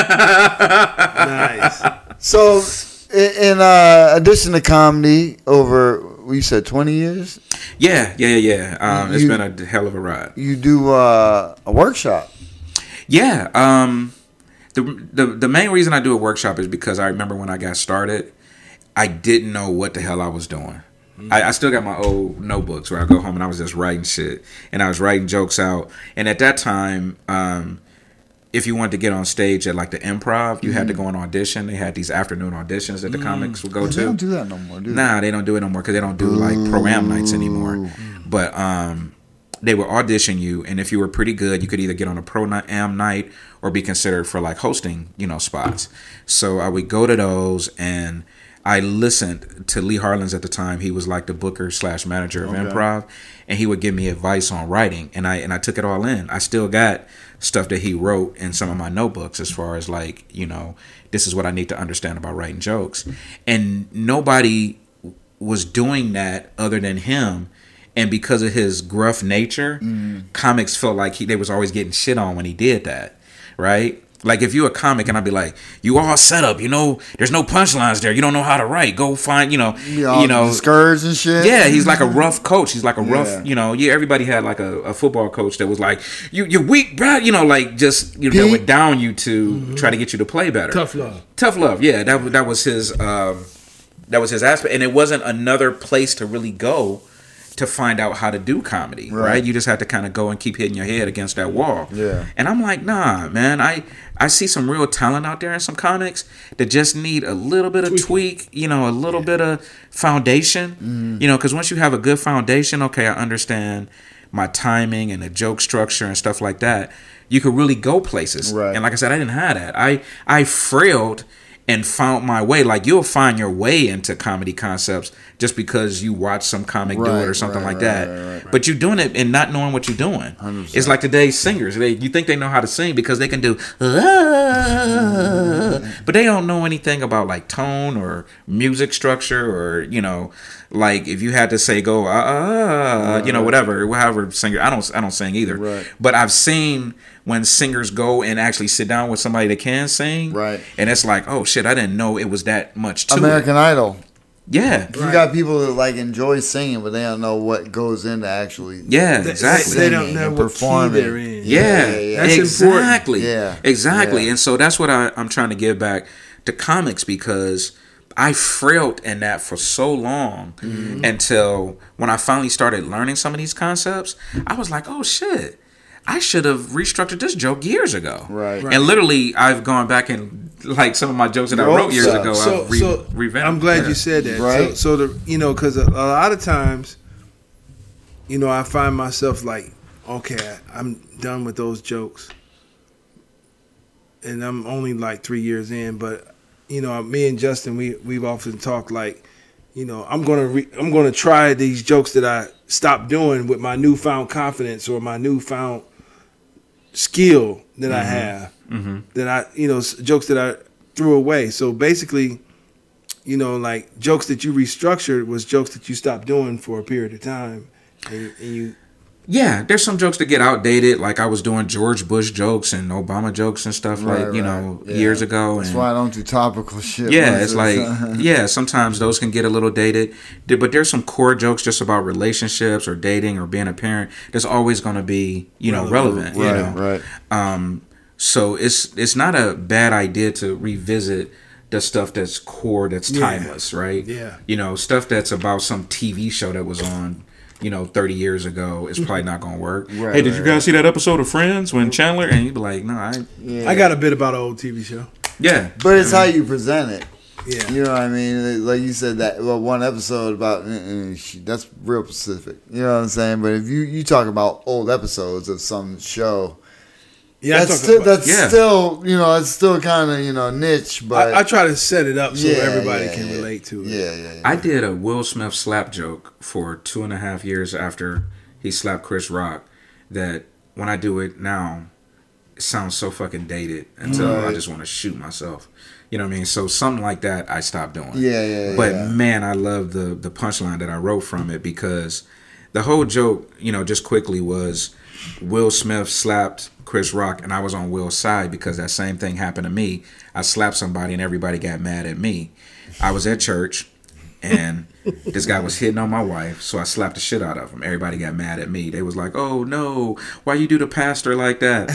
Nice. So, in addition to comedy, over you said 20 years, Yeah. It's been a hell of a ride. you do a workshop. Yeah. The main reason I do a workshop is because I remember when I got started, I didn't know what the hell I was doing. I still got my old notebooks where I go home and I was just writing shit. And I was writing jokes out. And at that time, if you wanted to get on stage at like the Improv, you had to go on audition. They had these afternoon auditions that the comics would go to. They don't do that no more, do they? Nah, they don't do it no more because they don't do like pro-am nights anymore. But they would audition you, and if you were pretty good, you could either get on a pro-am night or be considered for like hosting, spots. So I would go to those, and I listened to Lee Harlins at the time. He was like the booker / manager of Improv, and he would give me advice on writing, and I took it all in. I still got stuff that he wrote in some of my notebooks as far as like, this is what I need to understand about writing jokes. And nobody was doing that other than him. And because of his gruff nature, comics felt like they was always getting shit on when he did that, right? Like if you're a comic and I'd be like, you all set up, there's no punchlines there. You don't know how to write. Go find, discouraged and shit. Yeah, he's like a rough coach. He's like a rough, everybody had like a football coach that was like, you're weak, bro. That would down you to try to get you to play better. Tough love. Yeah, that was his aspect. And it wasn't another place to really go to find out how to do comedy, right? You just have to kind of go and keep hitting your head against that wall. Yeah. And I'm like, nah, man, I see some real talent out there in some comics that just need a little bit of tweak, you know, a little bit of foundation, you know, because once you have a good foundation, okay, I understand my timing and the joke structure and stuff like that. You could really go places. Right. And like I said, I didn't have that. I frailed and found my way. Like, you'll find your way into comedy concepts just because you watch some comic do it or something like that. Right. But you're doing it and not knowing what you're doing. 100%. It's like today's singers. You think they know how to sing because they can do, but they don't know anything about like tone or music structure, or, you know, like if you had to say go, you know, whatever, however singer. I don't sing either. Right. But I've seen when singers go and actually sit down with somebody that can sing. Right. And it's like, oh shit, I didn't know it was that much to American Idol. Yeah. You got people that like enjoy singing, but they don't know what goes into actually. Yeah, exactly. They don't know what key they're in. Yeah, That's exactly. important. Exactly. Yeah. And so that's what I'm trying to give back to comics, because I frailed in that for so long until when I finally started learning some of these concepts, I was like, oh shit, I should have restructured this joke years ago. Right. And literally, I've gone back and like some of my jokes that I wrote years ago. I've revamped. I'm glad you said that. Right. So because a lot of times, you know, I find myself like, okay, I'm done with those jokes, and I'm only like 3 years in, but you know, me and Justin, we've often talked like, you know, I'm gonna try these jokes that I stopped doing with my newfound confidence or my newfound skill that I have, that I, you know, jokes that I threw away. So basically, you know, like jokes that you restructured was jokes that you stopped doing for a period of time, and you. Yeah, there's some jokes that get outdated. Like I was doing George Bush jokes and Obama jokes and stuff years ago. That's and why I don't do topical shit. Yeah, it's like, sometimes those can get a little dated. But there's some core jokes just about relationships or dating or being a parent that's always going to be, you know, relevant. Right, you know? Right. So it's not a bad idea to revisit the stuff that's core, that's timeless, right? Yeah. You know, stuff that's about some TV show that was on, you know, 30 years ago, it's probably not going to work. Right, hey, did you guys see that episode of Friends when Chandler? And you'd be like, no, I got a bit about an old TV show. Yeah. But it's how you present it. Yeah. You know what I mean? Like you said, that one episode about, that's real specific. You know what I'm saying? But if you talk about old episodes of some show, that's still, you know, it's still kind of, you know, niche. But I try to set it up so everybody can relate to it. Yeah. I did a Will Smith slap joke for 2.5 years after he slapped Chris Rock, that when I do it now, it sounds so fucking dated until I just want to shoot myself. You know what I mean? So something like that I stopped doing. But man, I love the punchline that I wrote from it, because the whole joke, you know, just quickly was Will Smith slapped Chris Rock and I was on Will's side because that same thing happened to me. I slapped somebody and everybody got mad at me. I was at church and this guy was hitting on my wife, so I slapped the shit out of him. Everybody got mad at me. They was like, oh no, why you do the pastor like that?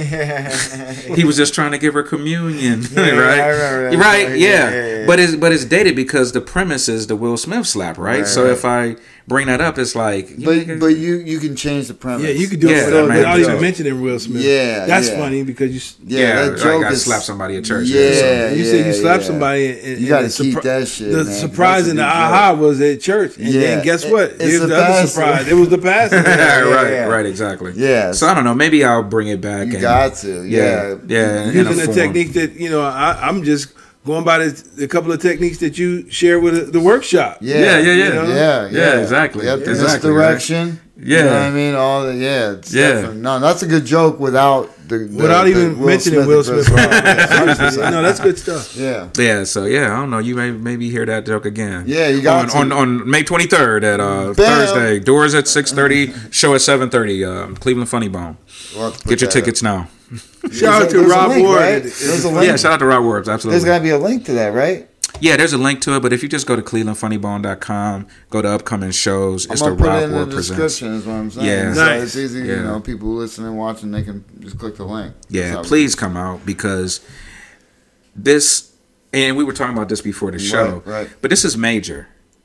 He was just trying to give her communion. Right? Yeah. But it's dated because the premise is the Will Smith slap, right? So if I bring that up, it's like, but you can change the premise. Yeah, you could do it without even mentioning Will Smith. Yeah, that's funny because that joke I slap somebody at church. Yeah, you said you slapped somebody, and you got to keep that shit. The surprise and the aha was at church, and then guess what? Here's the other surprise. It was the pastor. Right, exactly. Yeah. So I don't know. Maybe I'll bring it back. You got to. Yeah. Using a technique that, you know, I'm just going by a couple of techniques that you share with the workshop. Yeah, Exactly. exactly. Misdirection. Yeah. You know what I mean? All the definitely. No, that's a good joke without without even mentioning Will Smith. No, that's good stuff. Yeah. So I don't know. You may maybe hear that joke again. Yeah, you got on May 23rd at Thursday. Doors at 6:30. Show at 7:30. Cleveland Funny Bone. Get your tickets now. Shout out to Rob Ward. Right? Yeah, shout out to Rob Ward. Absolutely. There's got to be a link to that, right? Yeah, there's a link to it, but if you just go to clevelandfunnybone.com, go to upcoming shows, it's the Rob Ward Presents. Description is what I'm saying. Yeah. So it's easy, you know, people listening, watching, they can just click the link. Yeah, please come out, because this, and we were talking about this before the show, right. But this is major.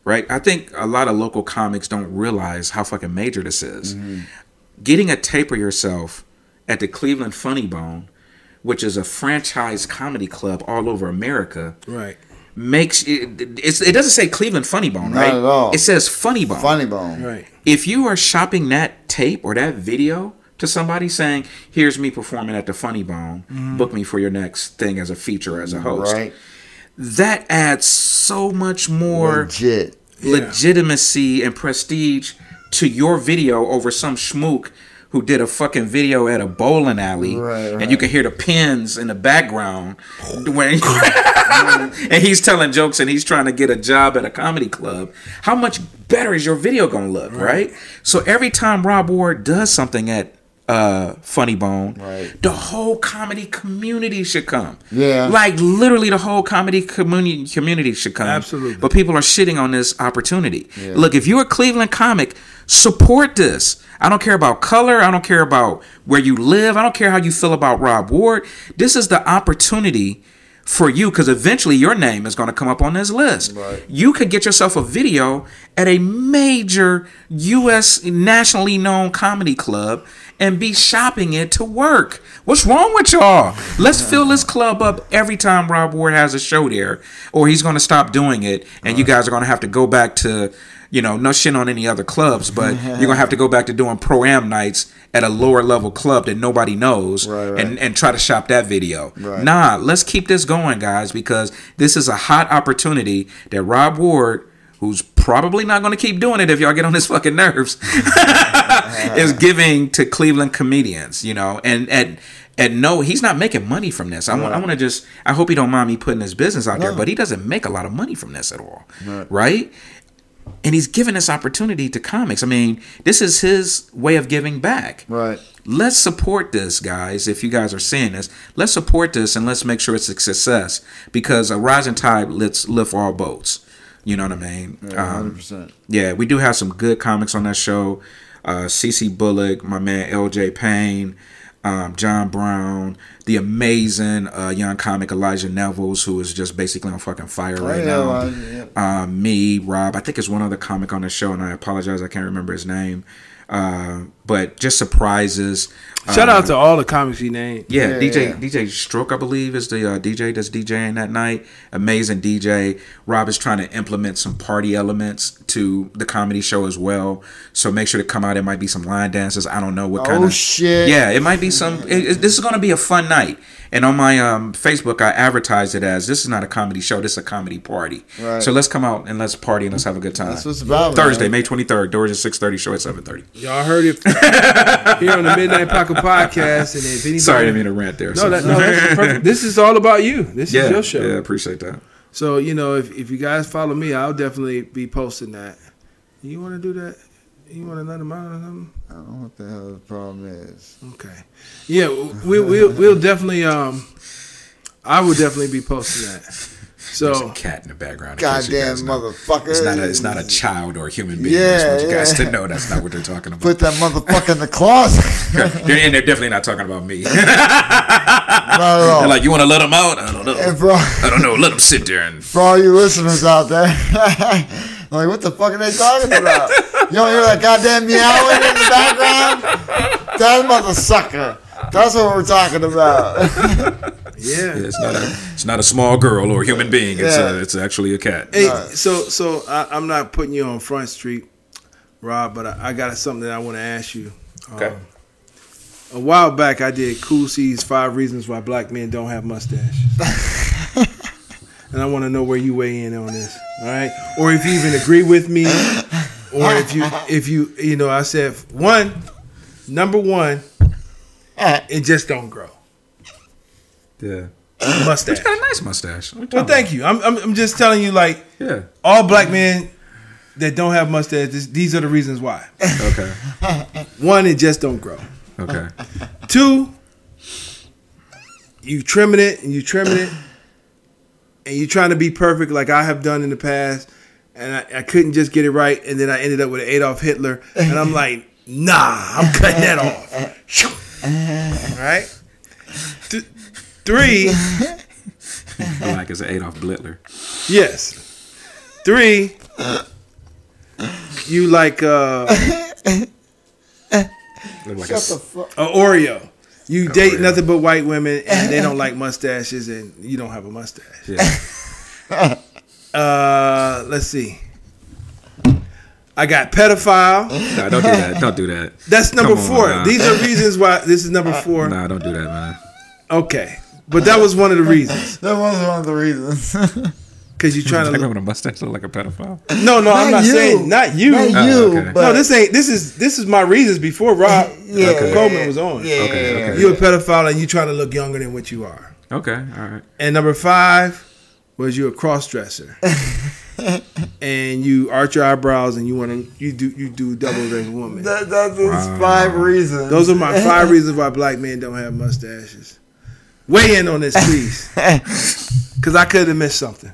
right? I think a lot of local comics don't realize how fucking major this is. Getting a tape of yourself at the Cleveland Funny Bone, which is a franchise comedy club all over America, Right. makes it doesn't say Cleveland Funny Bone, right? Not at all. It says Funny Bone. Funny Bone. Right. If you are shopping that tape or that video to somebody saying, here's me performing at the Funny Bone, book me for your next thing as a feature, as a host. Right. That adds so much more Legit. legitimacy and prestige to your video over some schmook who did a fucking video at a bowling alley, and you can hear the pins in the background when and he's telling jokes and he's trying to get a job at a comedy club. How much better is your video gonna look, right? So every time Rob Ward does something at Funny Bone, the whole comedy community should come. Yeah. Like literally the whole comedy community should come. Absolutely. But people are shitting on this opportunity. Look, if you're a Cleveland comic, support this. I don't care about color. I don't care about where you live. I don't care how you feel about Rob Ward. This is the opportunity for you, because eventually your name is going to come up on this list. You could get yourself a video at a major U.S. nationally known comedy club and be shopping it to work. What's wrong with y'all? Let's fill this club up every time Rob Ward has a show there, or he's going to stop doing it, and you guys are going to have to go back to, you know, no shit on any other clubs, but you're going to have to go back to doing Pro-Am nights at a lower level club that nobody knows and try to shop that video. Nah, let's keep this going, guys, because this is a hot opportunity that Rob Ward, who's probably not going to keep doing it if y'all get on his fucking nerves, is giving to Cleveland comedians, you know, and no, he's not making money from this. I want to just, I hope he don't mind me putting his business out there, but he doesn't make a lot of money from this at all, right? And he's giving this opportunity to comics. I mean, this is his way of giving back. Right. Let's support this, guys. If you guys are seeing this, let's support this and let's make sure it's a success, because a rising tide lifts all boats. You know what I mean? Yeah, 100%. Yeah, we do have some good comics on that show. CeCe Bullock, my man LJ Payne, John Brown, the amazing young comic Elijah Nevels, who is just basically on fucking fire right now. Me, Rob, I think there's one other comic on the show, and I apologize, I can't remember his name. But just surprises. Shout out to all the comics you named. Yeah, DJ Stroke, I believe, is the DJ that's DJing that night. Amazing DJ. Rob is trying to implement some party elements to the comedy show as well. So make sure to come out. It might be some line dances. I don't know what kind of. Oh, shit. Yeah, it might be some. This is going to be a fun night. And on my Facebook, I advertised it as, this is not a comedy show, this is a comedy party. Right. So let's come out and let's party and let's have a good time. That's what it's about, Thursday, man. May 23rd. Doors at 6:30, show at 7:30. Y'all heard it here on the Midnight Pocket Podcast. And if anybody, Sorry, I didn't mean to rant there. No, that's perfect. This is all about you. This is your show. Yeah, I appreciate that. So, you know, if you guys follow me, I'll definitely be posting that. You want to do that? You want to let them out or something? I don't know what the hell the problem is. Okay. Yeah, we'll definitely. I would definitely be posting that. So there's a cat in the background. Goddamn motherfucker! It's not a child or a human being. I just want you guys to know that's not what they're talking about. Put that motherfucker in the closet. And they're definitely not talking about me. Not at all. They're like, you want to let them out? I don't know. I don't know. Let them sit there and. For all you listeners out there, I'm like, what the fuck are they talking about? You don't hear that goddamn meowing in the background? That mother sucker. That's what we're talking about. Yeah, it's not a small girl or a human being. It's actually a cat. Hey, so I'm not putting you on Front Street, Rob, but I got something that I want to ask you. Okay. A while back, I did Cool C's 5 Reasons Why Black Men Don't Have Mustaches. And I want to know where you weigh in on this. All right, or if you even agree with me, or if you know, I said number one, it just don't grow. Yeah. Mustache. You got a nice mustache. Well, thank you. I'm just telling you, like, yeah, all black men that don't have mustaches, these are the reasons why. Okay. 1, it just don't grow. Okay. 2, you trimming it, and you trying to be perfect like I have done in the past, and I couldn't just get it right, and then I ended up with Adolf Hitler, and I'm like, nah, I'm cutting that off. All right? 3. I like it's Adolf Hitler. Yes. 3, You like Look like Shut the fuck. Oreo. You date Oreo. nothing but white women, and they don't like mustaches, and you don't have a mustache. Yeah. Let's see. I got pedophile. Nah, don't do that. Don't do that. That's number Come on, 4. nah. These are reasons why. This is number 4. Nah, don't do that, man. Okay, but that was one of the reasons. That was one of the reasons. Because you're trying to. Like with a mustache look like a pedophile. No, I'm not you. saying not you. Not Oh, you, okay. but No, this is my reasons before Rob Coleman was on. Yeah, Okay. You're a pedophile and you trying to look younger than what you are. Okay, all right. And number 5 was you a cross dresser. And you arch your eyebrows and you do double as a woman. That's his 5 reasons. Those are my 5 reasons why black men don't have mustaches. Weigh in on this, please, because I could have missed something.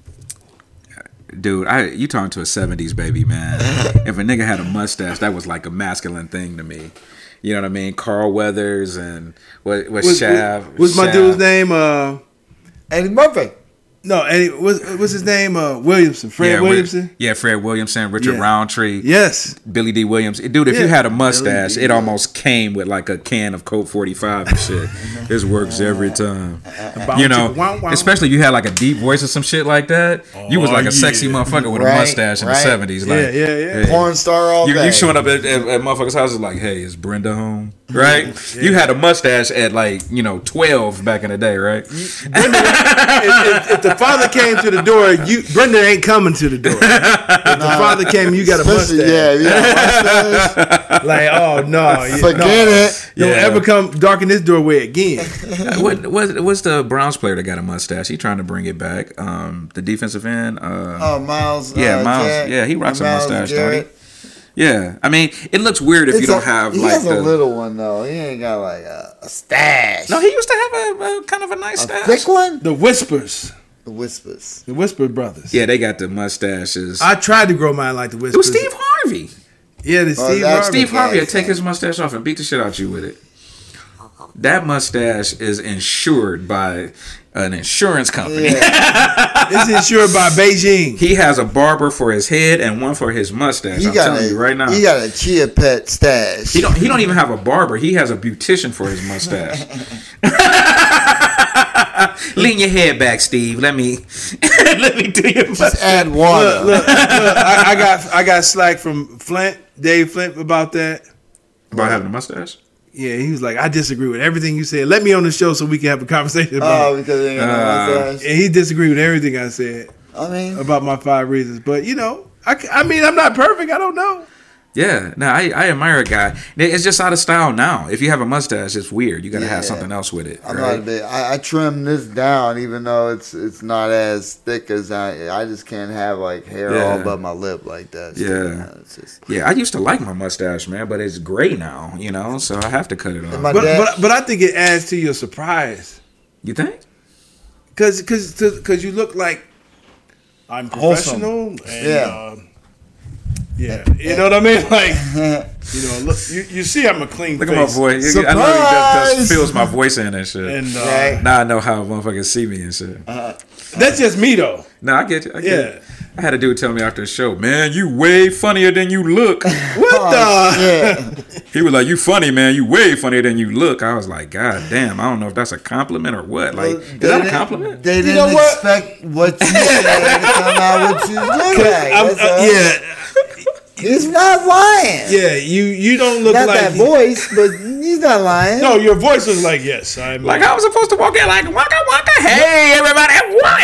Dude, you talking to a 70s baby, man. If a nigga had a mustache, that was like a masculine thing to me. You know what I mean? Carl Weathers and what Shav. What's my dude's name? Eddie Murphy. No, Eddie. What's his name? Williamson. Fred Williamson. Fred Williamson, Richard Roundtree. Yes. Billy D. Williams. Dude, if you had a mustache, it almost came with like a can of Colt 45 and shit. This works every time. You know, especially you had like a deep voice or some shit like that. You was like a sexy motherfucker with a mustache in the 70s. Like, yeah. Porn star all day. You showing up at motherfuckers' houses like, hey, is Brenda home? Right? Yeah. You had a mustache at like, 12 back in the day, right? Brenda, if the father came to the door, Brenda ain't coming to the door. If the father came, you got a mustache. Yeah, you got a mustache. Like, oh no, forget it. Don't ever come darken this doorway again. What's the Browns player that got a mustache? He trying to bring it back. The defensive end. Miles. Miles. Jared, he rocks a mustache, Jared. don't he? Yeah, I mean, it looks weird if you don't have he like has a little one though. He ain't got like a stash. No, he used to have a kind of a nice stash. Thick one. The Whispers. The Whispers. The Whisper Brothers. Yeah, they got the mustaches. I tried to grow mine like the Whispers. It was Steve Harvey. Yeah, Steve Harvey. Steve Harvey would take his mustache off and beat the shit out you with it. That mustache is insured by an insurance company. Yeah. It's insured by Beijing. He has a barber for his head and one for his mustache. I'm telling you right now. He got a Chia Pet stash. He don't even have a barber. He has a beautician for his mustache. Lean your head back, Steve. Let me do your mustache. Just add water. Look, I got slack from Dave Flint about that. About having a mustache? Yeah, he was like, I disagree with everything you said. Let me on the show so we can have a conversation about it. Because they ain't got no mustache. And he disagreed with everything I said. About my 5 reasons. But, I mean, I'm not perfect. I don't know. Yeah, no, I admire a guy. It's just out of style now. If you have a mustache, it's weird. You got to have something else with it. I'm not a bit. I trim this down, even though it's not as thick as I just can't have like hair all above my lip like that. Yeah, I used to like my mustache, man, but it's gray now, so I have to cut it off. But I think it adds to your surprise. You think? Because you look like I'm professional. And, yeah, you know what I mean? Like, look, you see I'm a clean Look face. at my voice. Surprise! I know he just fills my voice in and shit. And now I know how motherfuckers see me and shit. That's just me, though. No, I get you. I had a dude tell me after the show, man, you way funnier than you look. What the? He was like, you funny, man. You way funnier than you look. I was like, God damn, I don't know if that's a compliment or what. Like, is that a compliment? They didn't expect what you said to come out what you look like. He's not lying. Yeah, you don't look not like that voice, but he's not lying. No, your voice was like, yes, I'm like I was supposed to walk in like waka waka. Hey everybody,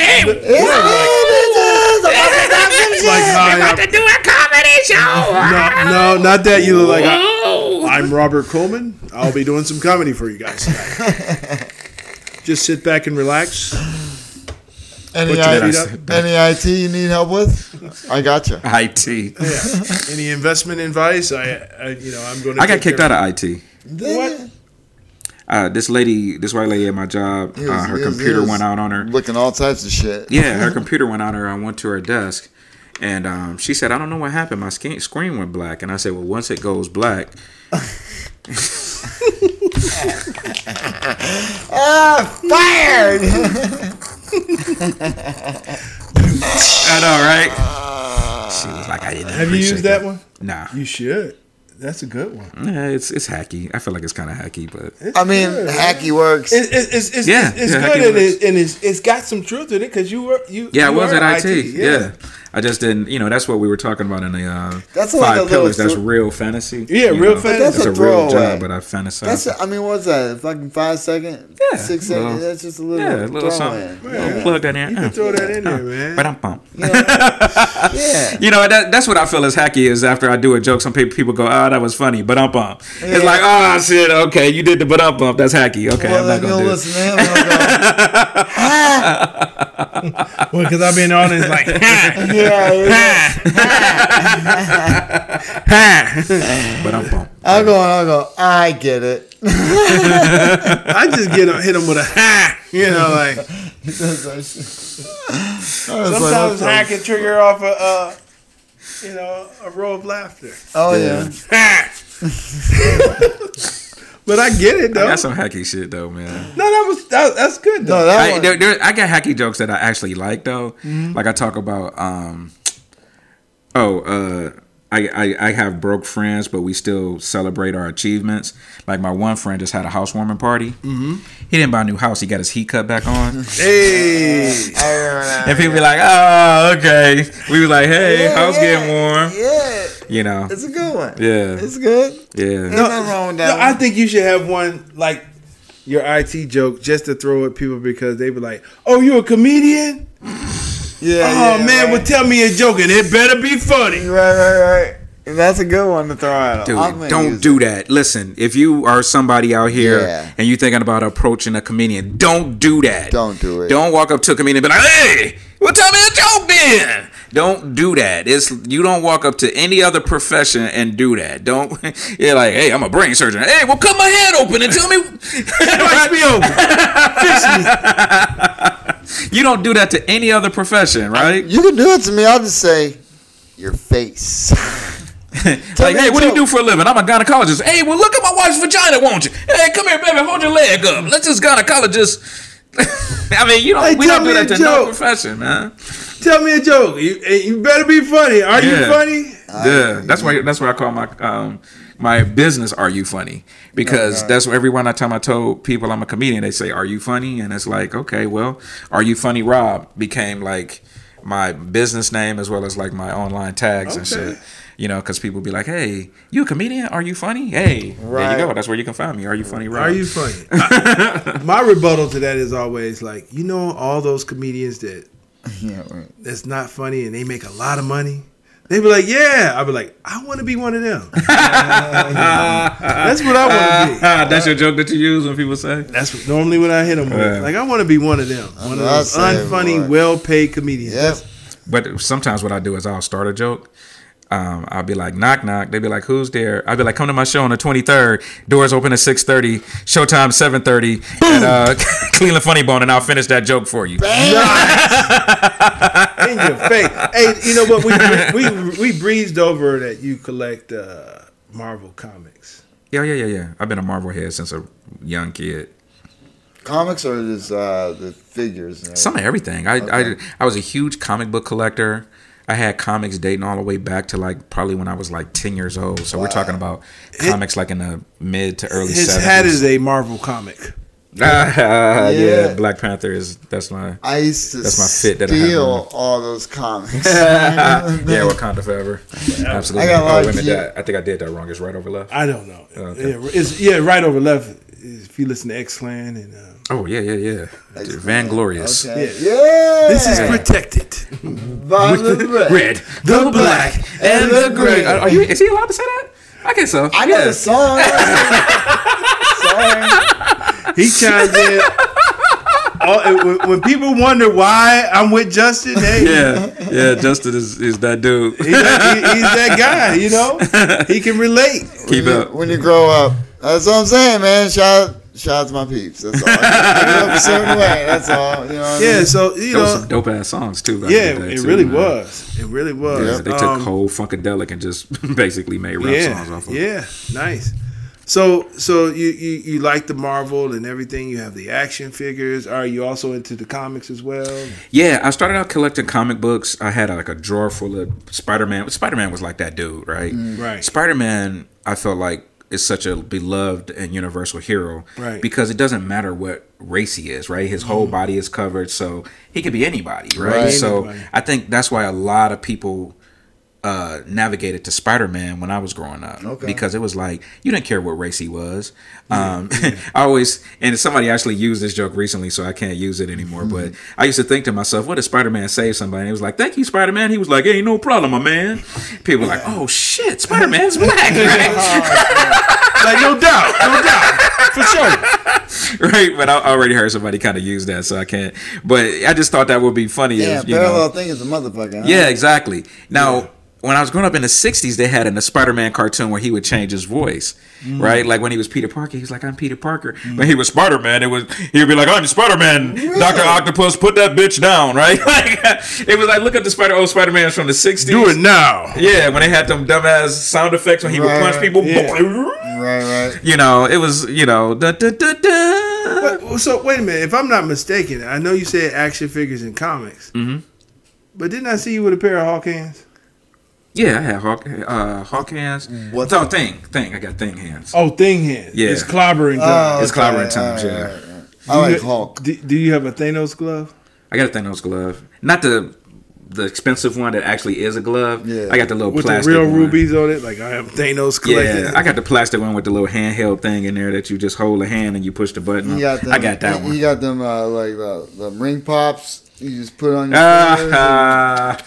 I'm about to do a comedy show. No, not that. You look like I'm Robert Coleman. I'll be doing some comedy for you guys tonight. Just sit back and relax. Any IT you need help with? I got you. IT. Yeah. Any investment advice? I'm going to. I got kicked out of IT. What? This white lady at my job, her computer went out on her. Looking all types of shit. Yeah, her computer went out on her. I went to her desk, and she said, "I don't know what happened. My screen went black." And I said, "Well, once it goes black." Fired. I know, right? She was like, I didn't. Have you used that one? Nah. You should. That's a good one. Yeah, it's hacky. I feel like it's kind of hacky, but I mean, hacky works. It's Yeah, good hacky and it's got some truth in it because you were I was were at IT. Yeah. I just didn't. That's what we were talking about in the That's 5 like a pillars. little That's real fantasy. Yeah, real fantasy. That's It's a a real throwaway. job, but I fantasize. That's what's that? Fucking 5 seconds? Yeah, 6 seconds? That's just a little, a little throw something. in. Little plug that in. You can throw that in there, man. Ba-dum-bum. Yeah. That's what I feel is hacky is after I do a joke, some people go, oh, that was funny, but-um-bum. It's like, oh, shit, okay, you did the but-um-bum. That's hacky. Okay, Well, I'm not going to do listen to him and go, Well, because I've been on it, it's like, but-um-bum. I'll go, I get it. I just hit him with a ha, like. Sometimes ha can trigger off a row of laughter. Oh, yeah. But I get it though. I got some hacky shit though, man. No, that's good though. No, I got hacky jokes that I actually like though. Mm-hmm. Like I talk about, I have broke friends, but we still celebrate our achievements. Like my one friend just had a housewarming party. Mm-hmm. He didn't buy a new house. He got his heat cut back on. Hey, and people be like, "Oh, okay." We was like, "Hey, house getting warm." Yeah. It's a good one. Yeah, it's good. Yeah, Ain't nothing wrong with that. I think you should have one like your IT joke just to throw at people because they be like, "Oh, you a comedian?" Yeah. Man, well, tell me a joke and it better be funny. Right. And that's a good one to throw at them. Dude, don't do that. Listen, if you are somebody out here and you're thinking about approaching a comedian, don't do that. Don't do it. Don't walk up to a comedian and be like, "Hey, well, tell me a joke then." Don't do that. You don't walk up to any other profession and do that. Don't. You're like, "Hey, I'm a brain surgeon. Hey, well, cut my head open and tell me." Slice me open. Fix me. You don't do that to any other profession, right? You can do it to me. I'll just say, your face. Like, hey, what do you do for a living? I'm a gynecologist. Hey, well, look at my wife's vagina, won't you? Hey, come here, baby, hold your leg up. Let's just gynecologist. I mean, we don't do that to no profession, man. Tell me a joke. You better be funny. Are you funny? Yeah, that's why I call my business "Are You Funny?" because that's what everyone I told people I'm a comedian, they say, "Are you funny?" And it's like, okay, well, "Are You Funny Rob" became like my business name as well as like my online tags and shit. Because people be like, "Hey, you a comedian? Are you funny?" Hey, there you go. That's where you can find me. Are you funny, Rob? Are you funny? My rebuttal to that is always like, all those comedians that's not funny and they make a lot of money. They be like, "Yeah." I be like, "I want to be one of them." That's what I want to be. That's your joke that you use when people say. That's normally what I hit them with. Like, I want to be one of them. One of those unfunny, well-paid comedians. Yep. But sometimes what I do is I'll start a joke. I'll be like, knock, knock. They'll be like, who's there? I'll be like, come to my show on the 23rd. Doors open at 6:30. Showtime 7:30 at Cleveland Funny Bone, and I'll finish that joke for you. Nice. In your face. Hey, you know what? We breezed over that you collect Marvel comics. Yeah. I've been a Marvel head since a young kid. Comics or just the figures? Some of everything. I was a huge comic book collector. I had comics dating all the way back to like probably when I was like 10 years old. So we're talking about comics like in the mid to early 70s. His hat is a Marvel comic. Yeah, Black Panther that's my. I used to that's my fit that steal all those comics. Yeah, Wakanda Forever. Absolutely. I think I did that wrong. It's right over left. I don't know. Okay. It's right over left. If you listen to X-Clan and. Oh yeah. Vanglorious. Okay. Yeah. This is protected. Red, the black, and the gray. Is he allowed to say that? I guess so. I know the song. Sorry. He chimes in. When people wonder why I'm with Justin, yeah, Justin is that dude. He's that guy, He can relate. Keep up. When you grow up, that's what I'm saying, man. Shout out to my peeps. That's all. I grew up a certain way. That's all. You know what I mean? So those some dope ass songs too. It really was. It really was. Yeah, they took whole Funkadelic and just basically made rap songs off of it. Yeah, nice. So you like the Marvel and everything. You have the action figures. Are you also into the comics as well? Yeah, I started out collecting comic books. I had like a drawer full of Spider-Man. Spider-Man was like that dude, right? Right. Spider-Man, I felt like, is such a beloved and universal hero, right? Because it doesn't matter what race he is, right? His whole body is covered, so he could be anybody, right? So I think that's why a lot of people navigated to Spider-Man when I was growing up, because it was like you didn't care what race he was. I always, and somebody actually used this joke recently, so I can't use it anymore. But I used to think to myself, what if Spider-Man saved somebody? And he was like, "Thank you, Spider-Man." He was like, "Ain't no problem, my man." People were like, "Oh shit, Spider-Man's black," right? Like no doubt, for sure. Right, but I already heard somebody kind of use that, so I can't. But I just thought that would be funny. Yeah, if, you parallel know, thing is a motherfucker. Huh? Yeah, exactly. Now, when I was growing up in the 60s, they had a Spider-Man cartoon where he would change his voice, right? Like when he was Peter Parker, he was like, "I'm Peter Parker." When he was Spider-Man, he would be like, "I'm Spider-Man, really? Dr. Octopus, put that bitch down," right? Like, it was like, look at the old Spider-Mans from the 60s. Do it now. Yeah, when they had them dumbass sound effects when he would punch people. Yeah. Right. You know, it was, you know, da, da, da, da. But, so wait a minute, if I'm not mistaken, I know you said action figures and comics, but didn't I see you with a pair of Hawk hands? Yeah, I had Hawk hands. What's no, Thing. I got Thing hands. Oh, Thing hands. Yeah. It's clobbering time. It's clobbering times, yeah. I like Hulk. Do you have a Thanos glove? I got a Thanos glove. Not the expensive one that actually is a glove. Yeah. I got the little with plastic the real one. rubies on it. Like I have Thanos collected. Yeah, I got the plastic one with the little handheld thing in there that you just hold a hand and you push the button. You got them, I got that one. You got them like the ring pops. You just put on your fingers.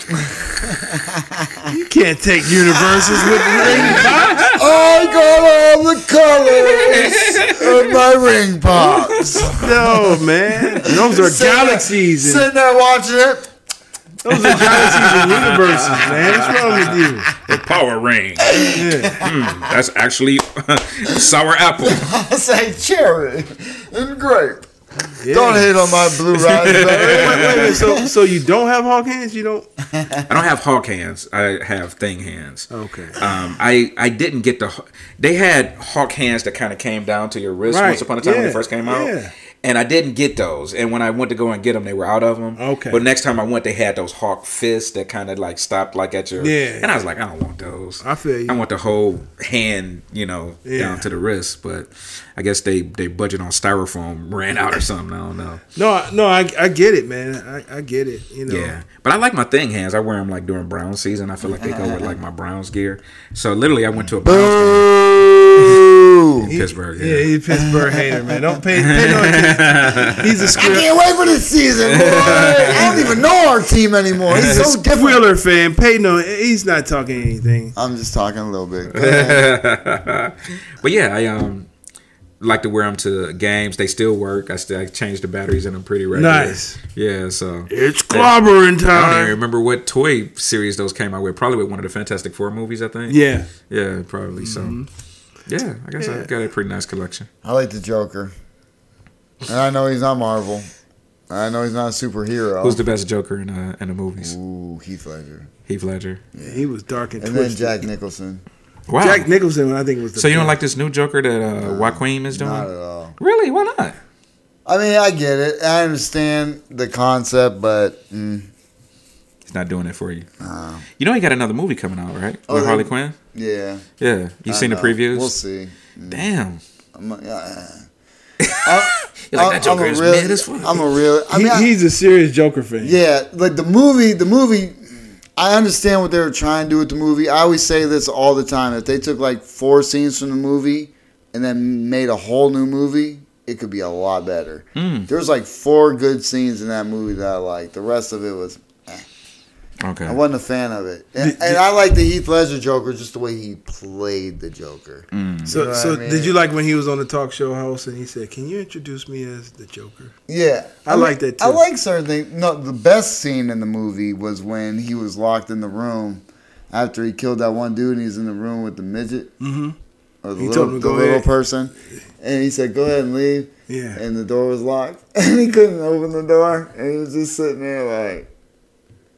You can't take universes with the ring pops. I got all the colors of my ring pops. No, man. Those are galaxies. Sitting there watching it. Those are galaxies and universes, man. What's wrong with you? The Power Ring. Yeah. That's actually sour apple. I say cherry and grape. Yeah. Don't hate on my blue raspberry. Wait. So you don't have Hawk hands? You don't? I don't have Hawk hands. I have Thing hands. Okay. I didn't get they had Hawk hands that kind of came down to your wrist once upon a time when they first came out. Yeah. And I didn't get those. And when I went to go and get them, they were out of them. Okay. But next time I went, they had those Hawk fists that kind of like stopped like at your... Yeah. And I was like, I don't want those. I feel you. I want the whole hand, down to the wrist. But I guess they budget on styrofoam ran out or something. I don't know. No, I get it, man. I get it. Yeah. But I like my Thing hands. I wear them like during Browns season. I feel like they go with like my Browns gear. So literally I went to a Browns game. Pittsburgh. Yeah, he's a Pittsburgh hater, man. Don't pay no attention. He's a I can't wait for this season, boy. I don't even know our team anymore. He's so different. Wheeler fan. He's not talking anything. I'm just talking a little bit. But yeah, I like to wear them to games. They still work. I change the batteries in them pretty regularly. Nice. Yeah, so it's clobbering time. I don't even remember what toy series those came out with. Probably with one of the Fantastic Four movies, I think. Yeah. Yeah, probably. So yeah, I guess I got a pretty nice collection. I like the Joker. And I know he's not Marvel. I know he's not a superhero. Who's the best Joker in the movies? Ooh, Heath Ledger. Heath Ledger. Yeah, he was dark and twisted. twisted. And then Jack Nicholson. Wow. Jack Nicholson, I think, was the So you don't best. like this new Joker that Joaquin is doing? Not at all. Really? Why not? I mean, I get it. I understand the concept, but he's not doing it for you. You know he got another movie coming out, right? With Harley Quinn? Yeah. Yeah. You seen the previews? We'll see. Damn. I'm like, that Joker is mid as fuck. He's a serious Joker fan. Yeah, like the movie, I understand what they were trying to do with the movie. I always say this all the time. If they took like 4 scenes from the movie and then made a whole new movie, it could be a lot better. There's like 4 good scenes in that movie that I liked. The rest of it was okay. I wasn't a fan of it. And I like the Heath Ledger Joker, just the way he played the Joker. So, You know what I mean? did you like when he was on the talk show host and he said, "Can you introduce me as the Joker?" Yeah. I like that too. I like certain things. No, the best scene in the movie was when he was locked in the room after he killed that one dude and he's in the room with the midget. Mm-hmm. Or the little person. And he said, "Go ahead and leave." Yeah. And the door was locked. And he couldn't open the door. And he was just sitting there like,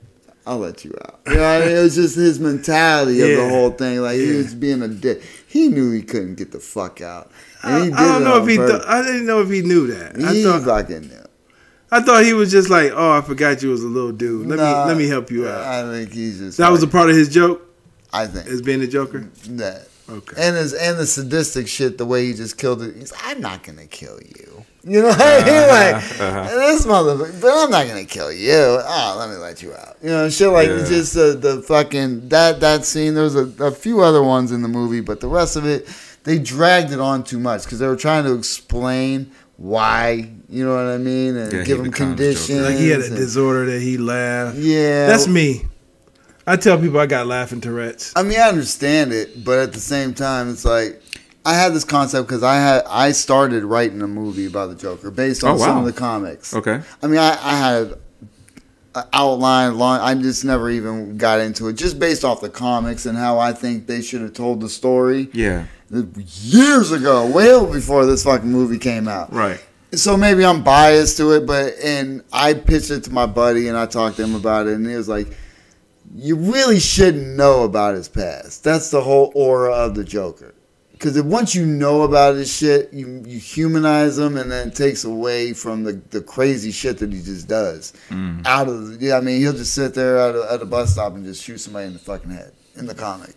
I'll let you out. You know what I mean? It was just his mentality of the whole thing. Like, he was being a dick. He knew he couldn't get the fuck out. And he did I don't know if he. I didn't know if he knew that. He fucking knew. I thought he was just like, oh, I forgot you was a little dude. Let me help you out. I think he's just. That was a part of his joke. I think as being the Joker. That. Okay. And the sadistic shit, the way he just killed it. He's, I'm not gonna kill you. You know what I mean? Like this motherfucker, but I'm not gonna kill you. Oh, let me let you out. You know, shit like just the fucking that scene. There's a few other ones in the movie, but the rest of it, they dragged it on too much because they were trying to explain why. You know what I mean? And give him conditions. Like he had a disorder that he laughed. Yeah, that's me. I tell people I got laughing Tourette's. I mean, I understand it, but at the same time, it's like I had this concept because I started writing a movie about the Joker based on some of the comics. Okay. I mean, I had an outline long. I just never even got into it, just based off the comics and how I think they should have told the story. Yeah. Years ago, way before this fucking movie came out. Right. So maybe I'm biased to it, and I pitched it to my buddy and I talked to him about it, and he was like, you really shouldn't know about his past. That's the whole aura of the Joker. Because once you know about his shit, you humanize him, and then it takes away from the crazy shit that he just does. I mean, he'll just sit there at a bus stop and just shoot somebody in the fucking head in the comic.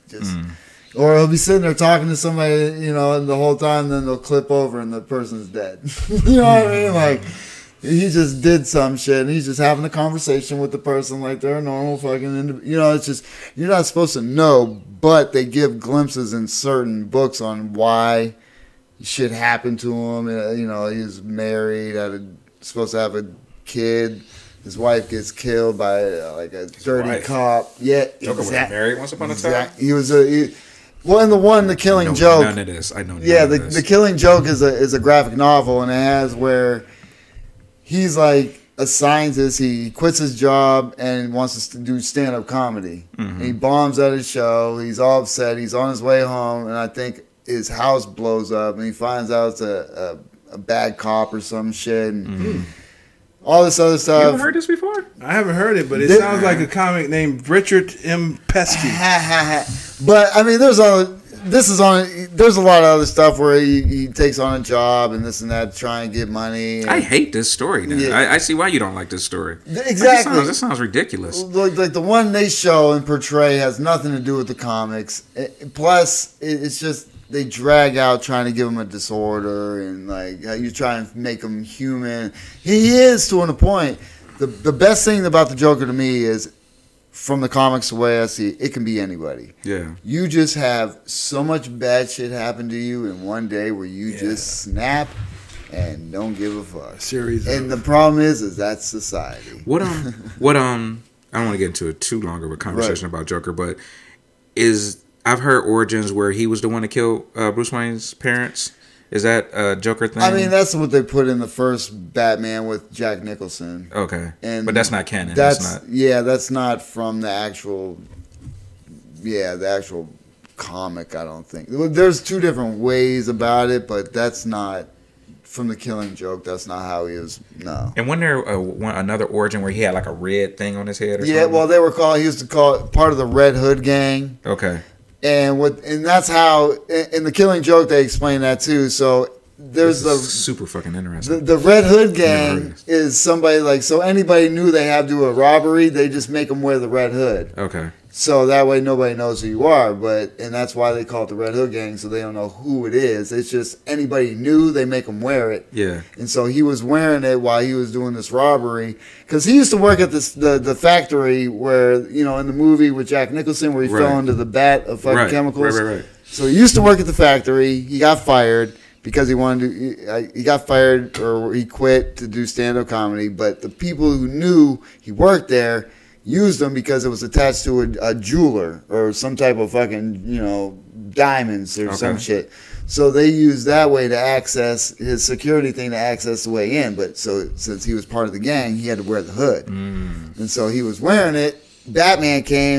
Or he'll be sitting there talking to somebody, you know, and the whole time, then they'll clip over and the person's dead. You know what I mean? Like, he just did some shit, and he's just having a conversation with the person like they're a normal fucking, you know, it's just, you're not supposed to know, but they give glimpses in certain books on why shit happened to him. You know, he was married, supposed to have a kid. His wife gets killed by like a dirty cop. Yeah, Joker was married once upon a time? He was well, in The Killing Joke. None of this. I know none yeah, of this. The Killing Joke is a graphic novel, and it has where he's like a scientist. He quits his job and wants to do stand-up comedy. And he bombs at his show. He's all upset. He's on his way home, and I think his house blows up, and he finds out it's a bad cop or some shit, and all this other stuff. You haven't heard this before? I haven't heard it, but it sounds like a comic named Richard M. Pesky. But I mean, there's a lot of other stuff where he takes on a job and this and that to try and get money. I hate this story now. Yeah. I see why you don't like this story. Exactly. This sounds ridiculous. Like the one they show and portray has nothing to do with the comics. Plus, it's just they drag out trying to give him a disorder and like you try and make him human. He is to a point. The best thing about the Joker to me is, from the comics, the way I see it, it can be anybody. Yeah. You just have so much bad shit happen to you in one day where you just snap and don't give a fuck. And the problem is that's society. What I don't want to get into it too long of a conversation about Joker, but I've heard origins where he was the one to kill Bruce Wayne's parents. Is that a Joker thing? I mean, that's what they put in the first Batman with Jack Nicholson. Okay, but that's not canon. That's not from the actual comic. I don't think there's two different ways about it, but that's not from The Killing Joke. That's not how he is. No. And wasn't there another origin where he had like a red thing on his head? Or yeah, something? Well, he used to call it part of the Red Hood gang. Okay. And that's how in The Killing Joke they explain that too. So there's super fucking interesting. The Red Hood gang is somebody like, so anybody new they have do a robbery, they just make them wear the red hood. Okay. So that way nobody knows who you are, and that's why they call it the Red Hood gang, so they don't know who it is. It's just anybody new, they make them wear it. Yeah. And so he was wearing it while he was doing this robbery, because he used to work at the factory where, you know, in the movie with Jack Nicholson where he fell into the vat of fucking chemicals. Right. So he used to work at the factory. He got fired because he got fired, or he quit to do stand-up comedy, but the people who knew he worked there used them because it was attached to a jeweler or some type of fucking, you know, diamonds or some shit. So they used that way to access his security thing, to access the way in. But so since he was part of the gang, he had to wear the hood. And so he was wearing it. Batman came,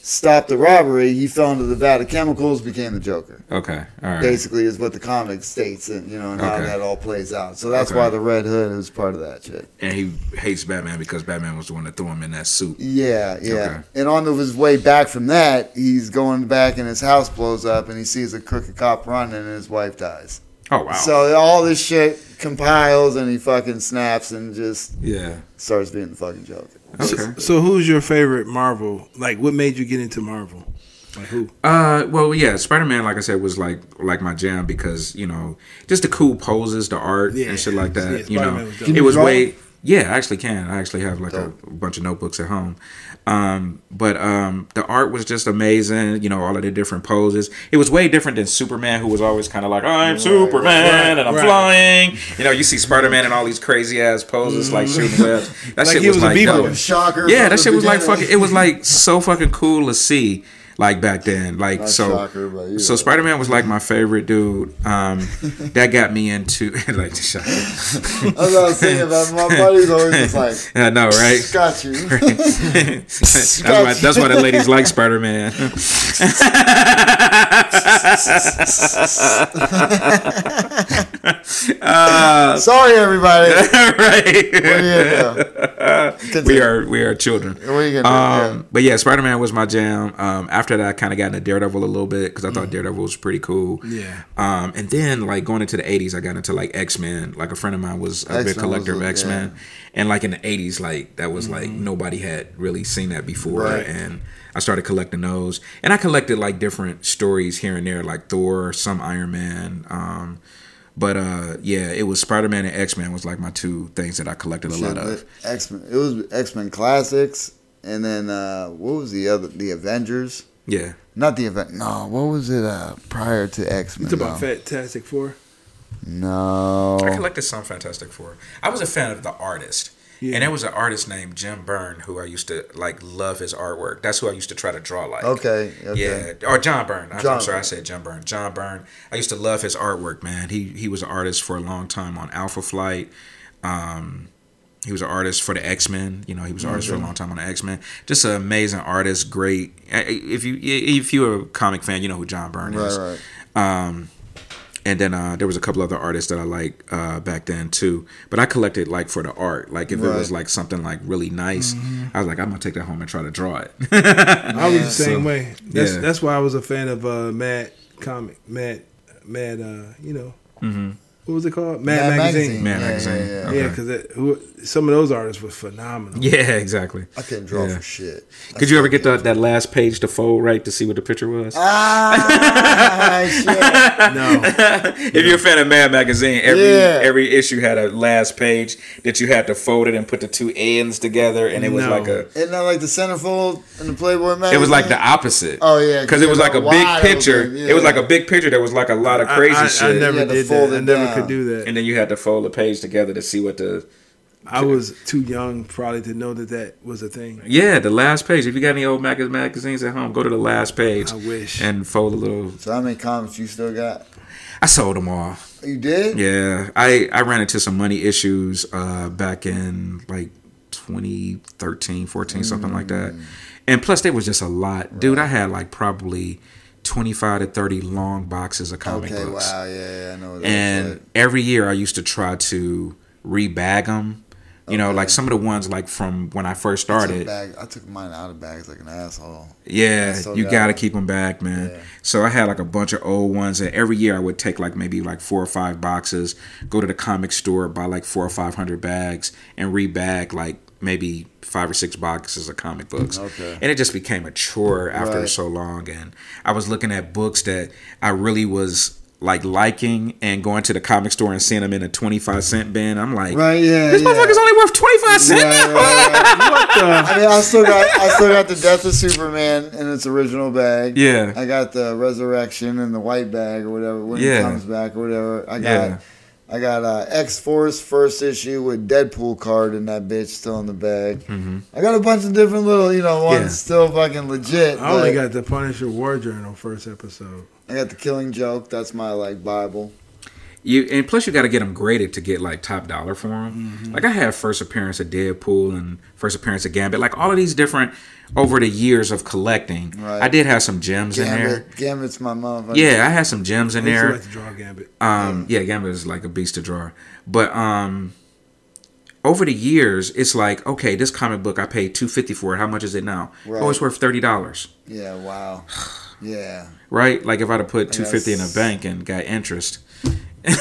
stopped the robbery, he fell into the vat of chemicals, became the Joker. Okay, all right. Basically, is what the comic states, and and how Okay. that all plays out. So that's why the Red Hood is part of that shit. And he hates Batman because Batman was the one that threw him in that suit. Yeah. Okay. And on his way back from that, he's going back, and his house blows up, and he sees a crooked cop running, and his wife dies. Oh wow. So all this shit compiles, and he fucking snaps, and just starts being the fucking Joker. Okay. So who's your favorite Marvel? Like, what made you get into Marvel? Like who? Well, yeah, Spider-Man, like I said, was like my jam because just the cool poses, the art and shit like that. Spider-Man was dope. It was way. Yeah, I actually can. I actually have like a bunch of notebooks at home. But the art was just amazing. All of the different poses. It was way different than Superman, who was always kind of like, I'm Superman and I'm flying. You see Spider-Man in all these crazy ass poses, like shooting webs. That Like shit he was was a like b-boy. dope. Shocker. Yeah, that shit was like fucking. It was like so fucking cool to see. Like back then, like Not so. Shocker, but So Spider-Man was like my favorite dude. That got me into like the Shocker. That's what I was thinking about. My buddy's always just like, I know, right? got you. That's why the ladies like Spider-Man. Sorry, everybody. Right. What are you gonna do? We are children. What are you gonna do? But yeah, Spider-Man was my jam. After that, I kind of got into Daredevil a little bit because I thought Daredevil was pretty cool. Yeah. And then like going into the 80s, I got into like X-Men. Like a friend of mine was a big collector of X-Men. And like in the 80s, like that was like nobody had really seen that before. Right. And I started collecting those. And I collected like different stories here and there, like Thor, some Iron Man. But yeah, it was Spider-Man and X-Men was like my two things that I collected a lot of. X-Men. It was X-Men Classics, and then what was the other? The Avengers. Yeah. Not the event. No, what was it prior to X-Men? It's about Fantastic Four. No. I collected some Fantastic Four. I was a fan of the artist. Yeah. And there was an artist named Jim Byrne who I used to like love his artwork. That's who I used to try to draw like. Okay. Yeah. Or John Byrne. I'm sorry, I said Jim Byrne. John Byrne. I used to love his artwork, man. He was an artist for a long time on Alpha Flight. He was an artist for the X-Men. He was an artist for a long time on the X-Men. Just an amazing artist, great. If you're a comic fan, you know who John Byrne is. Right. And then there was a couple other artists that I liked back then too. But I collected like for the art. Like if it was like something like really nice, I was like, I'm gonna take that home and try to draw it. I was the same way. That's why I was a fan of Mad. What was it called? Mad Magazine. Mad Magazine. Yeah, because some of those artists were phenomenal. Yeah, exactly. I couldn't draw for shit. Could you ever get that last page to fold right to see what the picture was? Shit. No. If you're a fan of Mad Magazine, every issue had a last page that you had to fold it and put the two ends together, and it was like a. Isn't that like the centerfold in the Playboy magazine? It was like the opposite. Oh yeah, because it was like a big picture. Open, It was like a big picture. There was like a lot of crazy shit. I never did that. I never could do that. And then you had to fold the page together to see what the. I was too young probably to know that was a thing. Yeah, the last page. If you got any old magazines at home, go to the last page. I wish. And fold a little. So how many comics you still got? I sold them all. You did? Yeah. I ran into some money issues back in like 2013, 14, something like that. And plus, there was just a lot. Right. Dude, I had like probably 25 to 30 long boxes of comic books. Okay, wow, yeah, I know that. And every year I used to try to rebag them. You know, like some of the ones like from when I first started. I took mine out of bags like an asshole. Yeah, you got to keep them back, man. Yeah. So I had like a bunch of old ones, and every year I would take like maybe like 4 or 5 boxes, go to the comic store, buy like 400 or 500 bags, and rebag like maybe 5 or 6 boxes of comic books. Okay. And it just became a chore after so long. And I was looking at books that I really was like liking and going to the comic store and seeing them in a 25-cent bin. I'm like, this motherfucker's only worth 25 cents. I mean, I still got the Death of Superman in its original bag. Yeah. I got the Resurrection in the white bag or whatever when it comes back or whatever. I got X-Force first issue with Deadpool card in that bitch still in the bag. Mm-hmm. I got a bunch of different little, ones still fucking legit. I only got the Punisher War Journal first episode. I got the Killing Joke. That's my Bible. And plus you got to get them graded to get like top dollar for them. Mm-hmm. Like I had first appearance of Deadpool and first appearance of Gambit, like all of these different over the years of collecting. Right. I did have some gems in there. Gambit's my motherfucker. Yeah, I had some gems in I used to there. like to draw Gambit. Yeah, Gambit is like a beast to draw. But over the years, it's like, okay, this comic book I paid $250 for it. How much is it now? Right. Oh, it's worth $30. Yeah, wow. Yeah. Right? Like if I'd have put $250 in a bank and got interest. Right.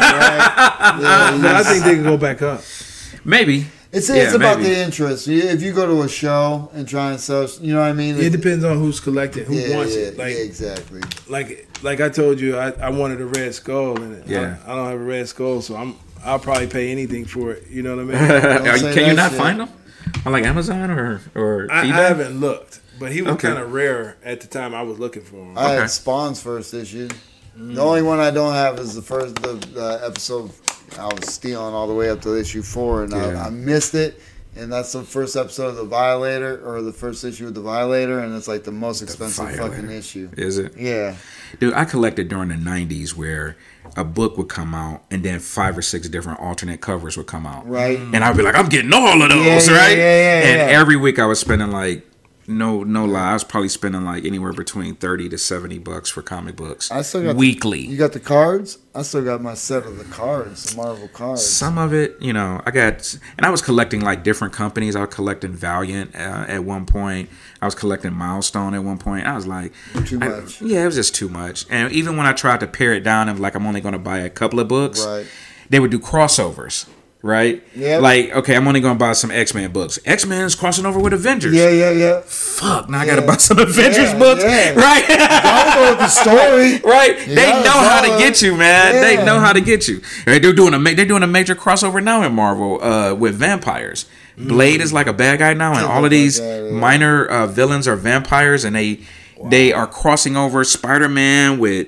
But I think they can go back up. Maybe. It's about the interest. If you go to a show and try and sell, you know what I mean? It depends on who's collecting, who wants it. Like, exactly. Like I told you, I wanted a Red Skull, and Yeah. I don't have a Red Skull, so I'll probably pay anything for it. You know what I mean? Can you not find them on like Amazon or I eBay? haven't looked, but he was Okay. kind of rare at the time I was looking for him. I had Spawn's first issue. The only one I don't have is the episode I was stealing all the way up to issue 4, and I missed it. And that's the first episode of The Violator, or the first issue of The Violator, and it's like the most expensive fucking issue. Is it? Yeah. Dude, I collected during the 90s where a book would come out and then 5 or 6 different alternate covers would come out. Right. And I'd be like, I'm getting all of those, right? And every week I was spending like, no lie, I was probably spending like anywhere between $30 to $70 for comic books. I still got weekly. You got the cards? I still got my set of the cards, the Marvel cards. Some of it, you know, and I was collecting like different companies. I was collecting Valiant at one point. I was collecting Milestone at one point. I was like, too much. Yeah, it was just too much. And even when I tried to pare it down and like I'm only going to buy a couple of books, they would do crossovers. Right? Yeah. Like, okay, I'm only going to buy some X-Men books. X-Men's crossing over with Avengers. Yeah. Fuck, now I got to buy some Avengers books. Yeah. Right? Don't go with the story. Right? They know how to get you, man. Yeah. They know how to get you. They're doing a major crossover now in Marvel with vampires. Blade is like a bad guy now, and all of these minor villains are vampires, and they are crossing over Spider-Man with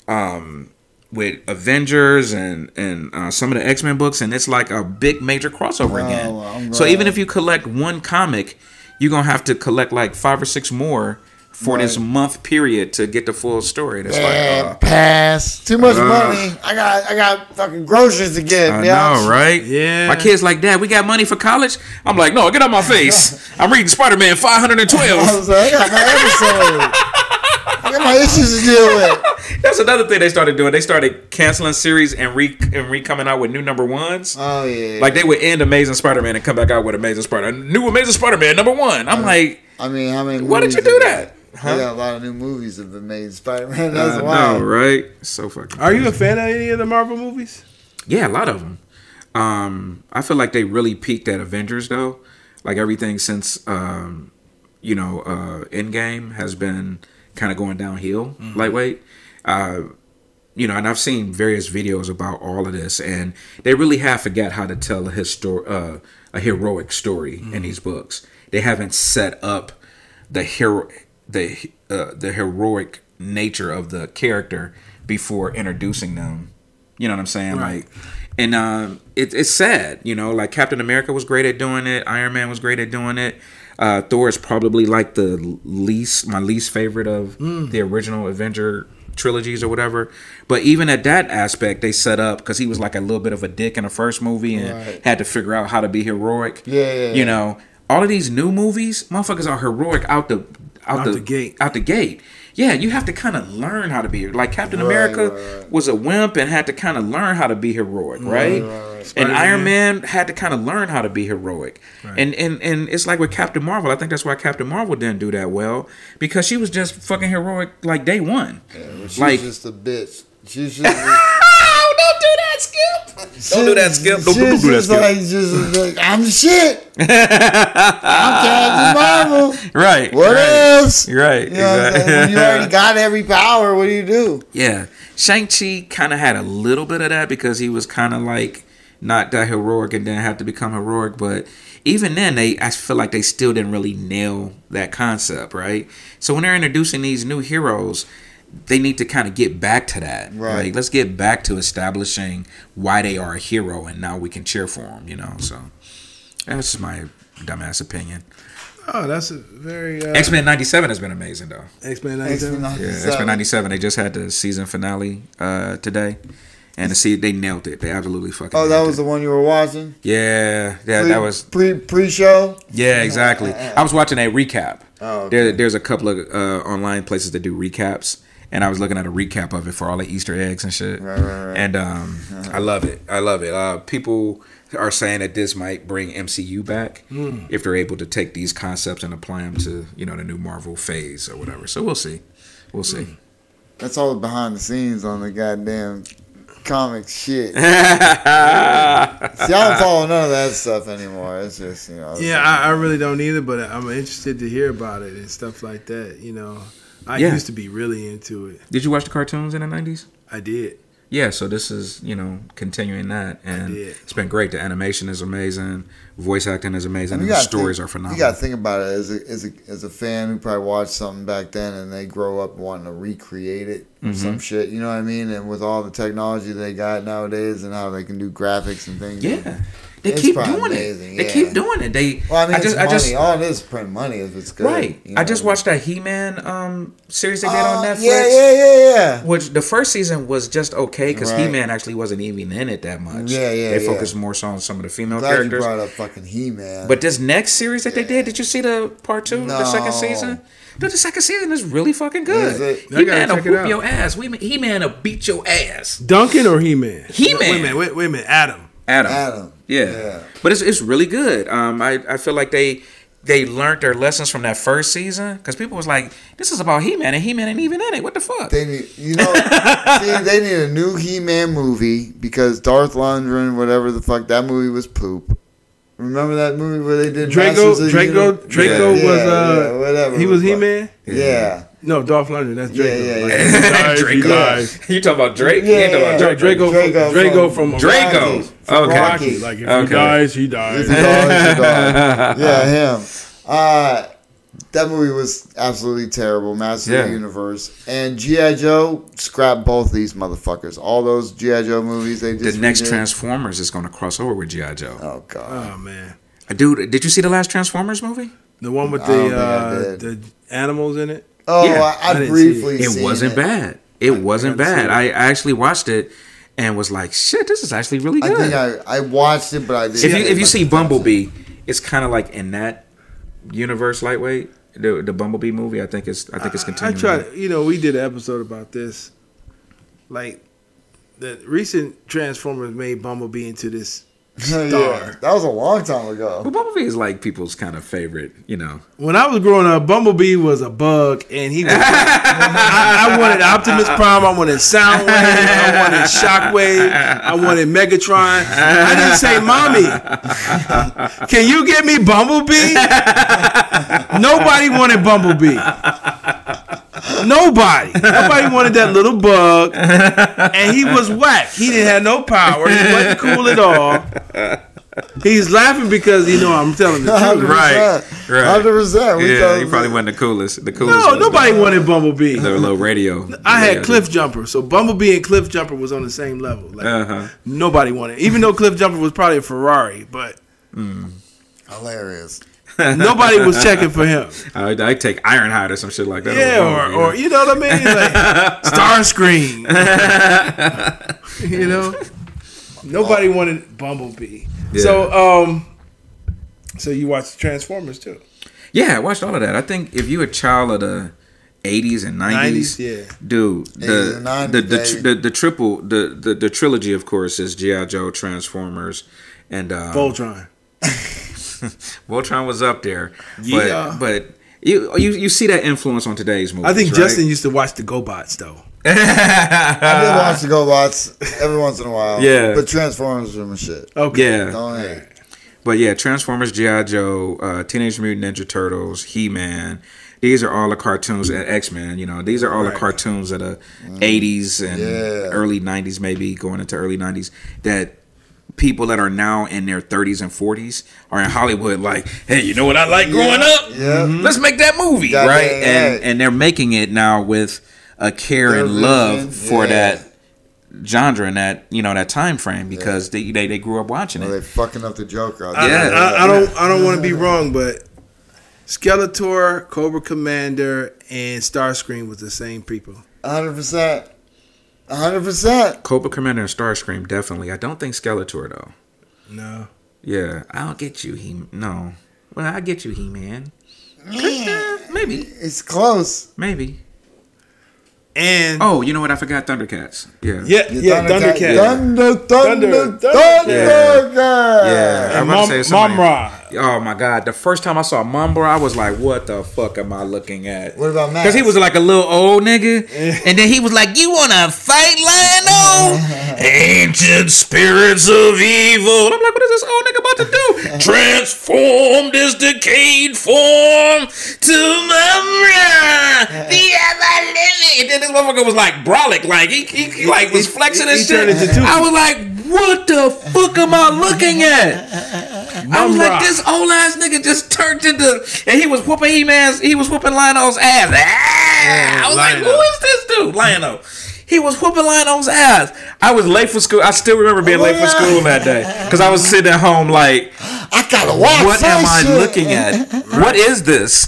Avengers and some of the X-Men books, and it's like a big major crossover again. So even if you collect one comic, you're gonna have to collect like 5 or 6 more for this month period to get the full story. That's pass. Too much money. I got fucking groceries to get. I know, right? Yeah. My kid's like, Dad, we got money for college? I'm like, no, get out my face. I'm reading Spider-Man 512. I was like, I got my episode. I got my issues to deal with. That's another thing they started doing. They started canceling series and coming out with new number ones. Oh yeah. Like they would end Amazing Spider-Man and come back out with new Amazing Spider-Man number 1. I'm like, I mean, how many? Why did you do that? They got a lot of new movies of Amazing Spider-Man. That's why. No, right? So fucking. Are you a fan of any of the Marvel movies? Yeah, a lot of them. I feel like they really peaked at Avengers though. Like everything since Endgame has been kind of going downhill, lightweight. And I've seen various videos about all of this, and they really have forgot how to tell a heroic story in these books. They haven't set up the heroic nature of the character before introducing them. You know what I'm saying? Right. Like, and it's sad. You know, like Captain America was great at doing it. Iron Man was great at doing it. Thor is probably like my least favorite of the original Avenger trilogies or whatever. But even at that aspect, they set up, because he was like a little bit of a dick in the first movie and had to figure out how to be heroic. Yeah. You know, all of these new movies, motherfuckers are heroic out the gate. Yeah, you have to kind of learn how to be like Captain America was a wimp and had to kind of learn how to be heroic, right? And Iron Man had to kind of learn how to be heroic. Right. And it's like with Captain Marvel. I think that's why Captain Marvel didn't do that well, because she was just fucking heroic like day one. Yeah, well, she's like, just a bitch. She's just don't do that, Skip. Don't do that, Skip. Don't do that, Skip. I'm the shit. I'm Captain Marvel. Right. What else? Right. You know exactly. When you already got every power, what do you do? Yeah. Shang-Chi kind of had a little bit of that, because he was kind of like not that heroic and then had to become heroic. But even then, I feel like they still didn't really nail that concept, right? So when they're introducing these new heroes, they need to kind of get back to that. Right. Like, let's get back to establishing why they are a hero, and now we can cheer for them, you know? So that's my dumbass opinion. Oh, that's a very... X-Men 97 has been amazing, though. X-Men 97? Yeah, X-Men 97. They just had the season finale today. And to see they nailed it. They absolutely fucking. Oh, that nailed was it. the one you were watching? Yeah, that was pre-show. Yeah, exactly. I was watching a recap. Oh, okay. There's a couple of online places that do recaps, and I was looking at a recap of it for all the Easter eggs and shit. Right. And I love it. I love it. People are saying that this might bring MCU back if they're able to take these concepts and apply them to the new Marvel phase or whatever. So we'll see. We'll see. That's all behind the scenes on the goddamn comic shit. See, I don't follow none of that stuff anymore. It's just, I really don't either, but I'm interested to hear about it and stuff like that. I used to be really into it. Did you watch the cartoons in the 90s? I did. Yeah, so this is, continuing that. And it's been great. The animation is amazing. Voice acting is amazing. And the stories are phenomenal. You got to think about it as a fan who probably watched something back then and they grow up wanting to recreate it or some shit. You know what I mean? And with all the technology they got nowadays and how they can do graphics and things. Yeah. They keep doing it. They keep doing it. I just all it is print money if it's good. Right. I just watched that He-Man series they did on Netflix. Yeah. Which the first season was just okay because He-Man actually wasn't even in it that much. They focused more so on some of the female characters. You brought up fucking He-Man. But this next series that they did you see the part 2, the second season? Dude, the second season is really fucking good. He-Man will whoop your ass. He-Man will beat your ass. Duncan or He-Man? He-Man. Wait a minute. Adam. Yeah. But it's really good. I feel like they learned their lessons from that first season because people was like, this is about He-Man and He-Man ain't even in it. What the fuck? They need, they need a new He-Man movie because Darth Lundgren, whatever the fuck, that movie was poop. Remember that movie where they did Draco was whatever. He was He-Man? Yeah. No, Dolph Lundgren. That's Draco. Yeah. Draco. You talking about Drake? Yeah, You ain't talking about Draco from Draco. Okay. Rocky. Like if he dies, he dies. Yeah, him. That movie was absolutely terrible. Master of the Universe. And G.I. Joe, scrap both these motherfuckers. All those G.I. Joe movies they just The next Transformers is going to cross over with G.I. Joe. Oh, God. Oh, man. Dude, did you see the last Transformers movie? The one with the animals in it? Oh, yeah. I briefly seen it. Wasn't bad. It wasn't bad. I actually watched it and was like, shit, this is actually really good. I think I watched it, but I didn't. If you see Bumblebee, it's kind of like in that universe, lightweight. The Bumblebee movie, I think it's continuing. I tried. We did an episode about this. Like the recent Transformers made Bumblebee into this star. Yeah, that was a long time ago. But Bumblebee is like people's kind of favorite, When I was growing up, Bumblebee was a bug, and he was. I wanted Optimus Prime. I wanted Soundwave. I wanted Shockwave. I wanted Megatron. I didn't say, "Mommy, can you get me Bumblebee?" Nobody wanted Bumblebee. Nobody wanted that little bug, and he was whack. He didn't have no power. He wasn't cool at all. He's laughing because I'm telling the truth. Right. 100%. Yeah, he probably wasn't the coolest. No, nobody wanted Bumblebee. The little radio. I had Cliff Jumper, so Bumblebee and Cliff Jumper was on the same level. Nobody wanted, even though Cliff Jumper was probably a Ferrari, but hilarious. Nobody was checking for him. I take Ironhide or some shit like that. Yeah, or you know what I mean? Like Starscream. Nobody wanted Bumblebee. Yeah. So you watched Transformers too? Yeah, I watched all of that. I think if you're a child of the 80s and 90s, dude, the trilogy, of course, is G.I. Joe, Transformers, and Voltron. Voltron was up there, but you see that influence on today's movies. I think right? Justin used to watch the GoBots though. I did watch the GoBots every once in a while. Yeah, but Transformers were my shit. Okay, yeah. But yeah, Transformers, G.I. Joe, Teenage Mutant Ninja Turtles, He-Man. These are all the cartoons, and X-Men. These are all the cartoons of the 80s and early 90s, maybe going into early 90s that people that are now in their 30s and 40s are in Hollywood like, hey, you know what I like growing up? Yeah. Let's make that movie, right? And they're making it now with a care and love for that genre and that that time frame because they grew up watching it. They're fucking up the Joker. I don't want to be wrong, but Skeletor, Cobra Commander, and Starscream was the same people. 100%. 100%. Cobra Commander and Starscream, definitely. I don't think Skeletor, though. No. Yeah, I'll get you, No. Well, I'll get you, He-Man. Maybe. It's close. Maybe. And oh, you know what? I forgot Thundercats. Yeah. Thundercats. Thunder. Yeah. And Mumra. Oh my God! The first time I saw Mumra, I was like, "What the fuck am I looking at?" What about Max? Because he was like a little old nigga, and then he was like, "You wanna fight, Lionel? Ancient spirits of evil." I'm like, "What is this old nigga about to do? Transform this decayed form to Mumra, the ever living." And then this motherfucker was like brolic, like he like was flexing and shit. I was like, "What the fuck am I looking at?" I was like, this old ass nigga just turned into, and he was whooping Lionel's ass. I was like, who is this dude? Lionel. He was whooping Lionel's ass. I was late for school. I still remember being late for school that day because I was sitting at home like, I gotta watch. What am I looking at? What is this?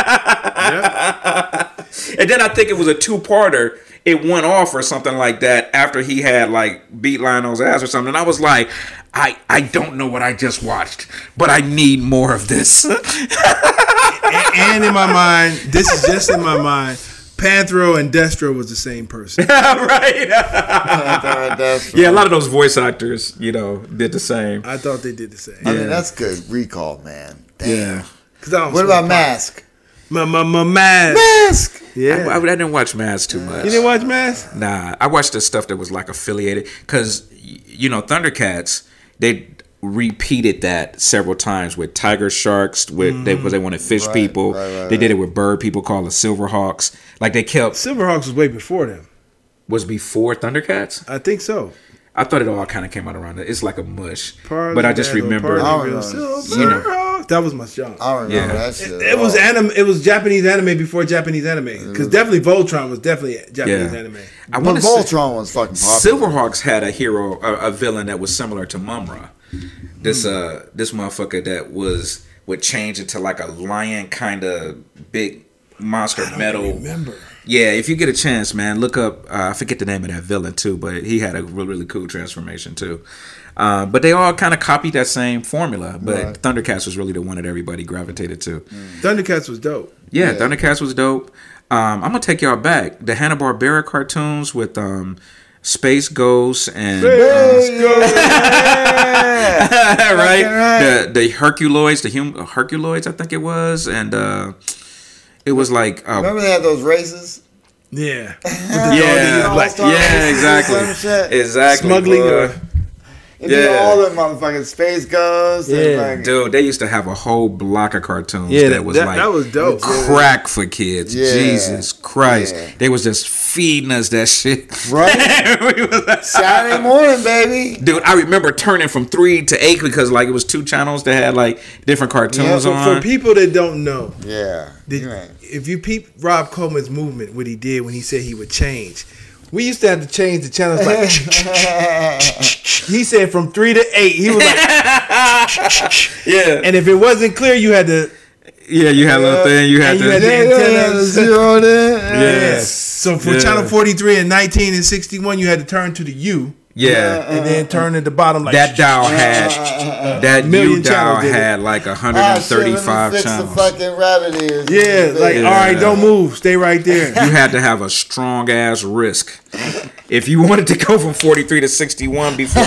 And then I think it was a 2-parter. It went off or something like that after he had like beat Lionel's ass or something. And I was like, I don't know what I just watched, but I need more of this. and in my mind, this is just in my mind, Panthro and Destro was the same person. Right. Yeah, a lot of those voice actors, did the same. I thought they did the same. I mean, that's good recall, man. Damn. Yeah. What about Mask? Mask. Yeah. I didn't watch Mask too much. You didn't watch Mask? Nah. I watched the stuff that was like affiliated. Because, Thundercats, they repeated that several times with Tiger Sharks, because they wanted fish people. They did it with bird people called the Silverhawks. Like they kept... Silverhawks was way before them. Was before Thundercats? I think so. I thought it all kind of came out around it. It's like a mush. But I just remember... That was my job. I remember that shit. It was anime. It was Japanese anime before Japanese anime. Because definitely Voltron was definitely Japanese anime. But Voltron was fucking popular. Silverhawks had a hero, a villain that was similar to Mumra. This motherfucker that would change into like a lion kind of big monster metal. Remember? Yeah, if you get a chance, man, look up. I forget the name of that villain too, but he had a really, really cool transformation too. But they all kind of copied that same formula. But Thundercats was really the one that everybody gravitated to. Thundercats was dope. Yeah, Thundercats was dope. I'm gonna take y'all back. The Hanna-Barbera cartoons with Space Ghost and right? The Herculoids, Herculoids, I think it was, and it was like remember they had those races? Yeah. Exactly. Smuggling. All the motherfucking Space Ghost. Dude, they used to have a whole block of cartoons that was that was dope. Crack for kids. Yeah. Jesus Christ. Yeah. They was just feeding us that shit. Right. Saturday morning, baby. Dude, I remember turning from 3 to 8 because like it was 2 channels that had like different cartoons on. For people that don't know. Yeah. If you peep Rob Coleman's movement, what he did when he said he would change. We used to have to change the channels like he said from 3 to 8. He was like yeah. And if it wasn't clear, you had to you had a little thing. You had the antennas. Yes. So for channel 43 and 19 and 61, you had to turn to the U. Yeah. And then turn at the bottom like that dial had that U dial had like 135 fix channels. The fucking rabbit ears. Yeah, like all right, don't move, stay right there. You had to have a strong ass wrist if you wanted to go from 43 to 61 before.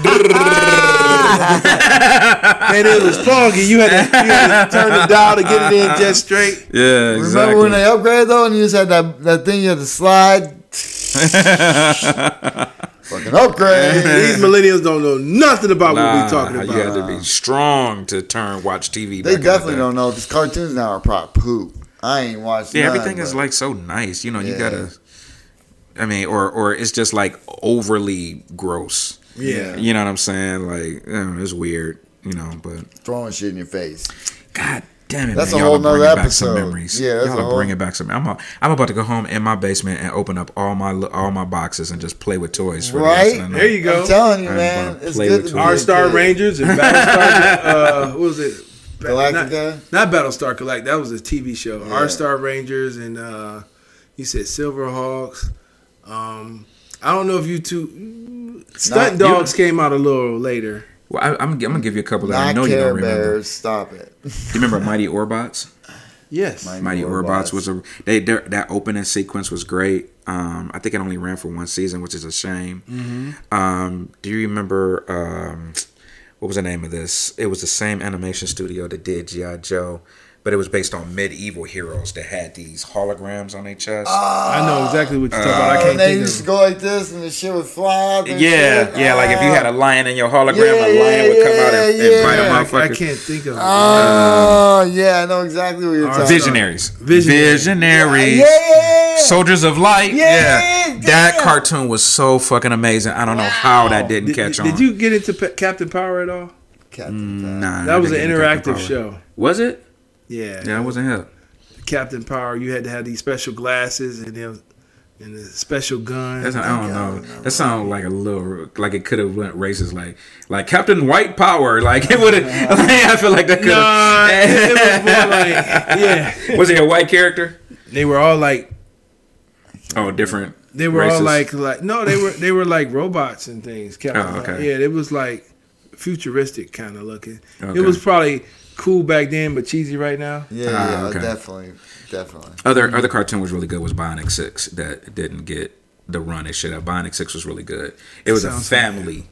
And it was foggy. You had to turn the dial to get it in just straight. Yeah, exactly. Remember when they upgraded though, and you just had that thing you had to slide. Fucking upgrade. These millennials don't know nothing about what we're talking about. You had to be strong to watch TV. They definitely don't know because cartoons now are prop poop. I ain't watching. Yeah, everything is like so nice. You gotta. I mean, or it's just like overly gross. Yeah, you know what I'm saying? Like it's weird. But throwing shit in your face. God damn it! That's man. a whole nother episode. Back some memories. Yeah, y'all are bringing back some. I'm about to go home in my basement and open up all my boxes and just play with toys. For right the rest of the there you go. I'm telling you, man. It's good. R-Star Rangers and Battlestar. What was it? Galactica. Not Battlestar Galactica. That was a TV show. Yeah. R-Star Rangers and you said Silverhawks. I don't know if you two Stunt Dogs came out a little later. Well, I'm gonna give you a couple that I Not know you Care don't remember. Bears. Stop it. You remember Mighty Orbots? Yes. Mighty Orbots was that opening sequence was great. I think it only ran for one season, which is a shame. Mm-hmm. Do you remember what was the name of this? It was the same animation studio that did G.I. Joe, but it was based on medieval heroes that had these holograms on their chest. I know exactly what you're talking about. I can't And they think used to of. go like this, and the shit would fly out. And Yeah, shit. yeah. Like if you had a lion in your hologram, Yeah, a lion would come out and yeah, bite a yeah. motherfucker. I can't think of. Oh, yeah, I know exactly what you're talking Visionaries. about. Visionaries. Yeah. Soldiers of Light. Yeah. That cartoon was so fucking amazing. I don't know how that didn't catch on. Did you get into Captain Power at all? Nah, That was I an didn't get into interactive Captain show. Power. Was it? Yeah. Yeah, I wasn't hip. Captain Power, you had to have these special glasses and the special gun. That's, I don't know. That sounds like a little like it could have went racist, like Captain White Power. Like it would have. I feel like that could have. It was more like, yeah. Was he a white character? They were all like. Oh, different. They were races. all like no, they were like robots and things. Captain Oh, okay. Yeah, it was like futuristic kind of looking. Okay. It was probably cool back then, but cheesy right now. Yeah, okay. definitely. Other cartoon was really good was Bionic 6 that didn't get the run it should have. Bionic 6 was really good. It was a family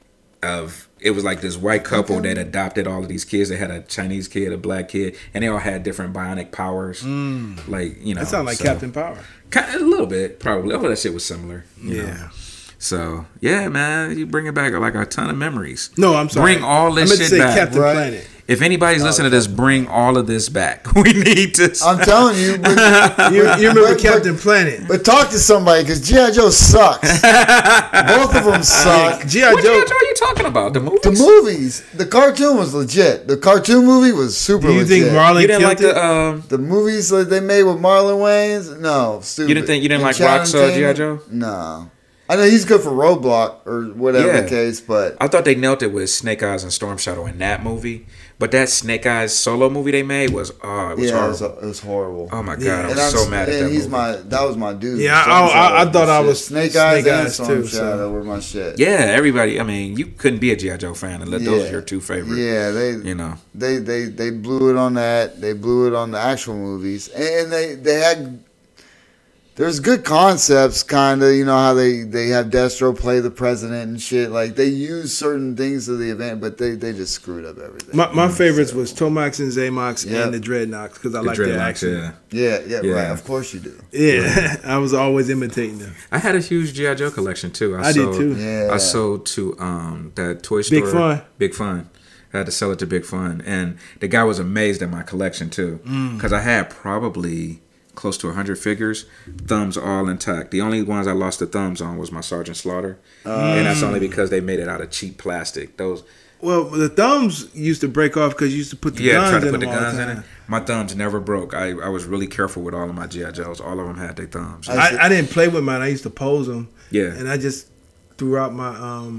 of. It was like this white couple that adopted all of these kids. They had a Chinese kid, a black kid, and they all had different bionic powers. Like That sounds like Captain Power. A little bit, probably. Oh, that shit was similar. You know? So yeah, man, you bring it back like a ton of memories. No, I'm sorry. Bring all this I meant shit to say back. Captain Planet. If anybody's listening to this, bring all of this back. We need to. I'm telling you. But, you remember Captain Planet. But talk to somebody because G.I. Joe sucks. Both of them suck. G.I. What Joe. are you talking about? The movies? The movies. The cartoon was legit. The cartoon movie was super Do you legit. think Marlon You didn't like killed it? the The movies that they made with Marlon Wayans? No, stupid. You didn't like Channing Rocksaw G.I. Tatum? Joe? No. I know he's good for Roadblock or whatever the case, but I thought they nailed it with Snake Eyes and Storm Shadow in that movie. But that Snake Eyes solo movie they made was horrible. it was horrible. Oh my god, Yeah. I was And so mad at that movie. That was my dude. Yeah, Storm I Shadow thought I shit. was Snake Eyes and Eyes Storm too, so. Shadow were my shit. Yeah, everybody. I mean, you couldn't be a G.I. Joe fan unless those are your two favorite. Yeah, they blew it on that. They blew it on the actual movies, and they had. There's good concepts, kind of, you know, how they have Destro play the president and shit. Like, they use certain things of the event, but they just screwed up everything. My favorites was Tomax and Zamox and the Dreadnoks because I like their accent. Yeah, right. Of course you do. Yeah, I was always imitating them. I had a huge G.I. Joe collection too. I did too. Yeah. I sold to that toy store. Big Fun. Big Fun. I had to sell it to Big Fun, and the guy was amazed at my collection too, because I had probably close to 100 figures, thumbs all intact. The only ones I lost the thumbs on was my Sergeant Slaughter, and that's only because they made it out of cheap plastic. Well, the thumbs used to break off because you used to put the guns try to in put the them all guns the in time. it. My thumbs never broke. I was really careful with all of my G.I. Joes. All of them had their thumbs. I didn't play with mine. I used to pose them. Yeah. And I just threw out my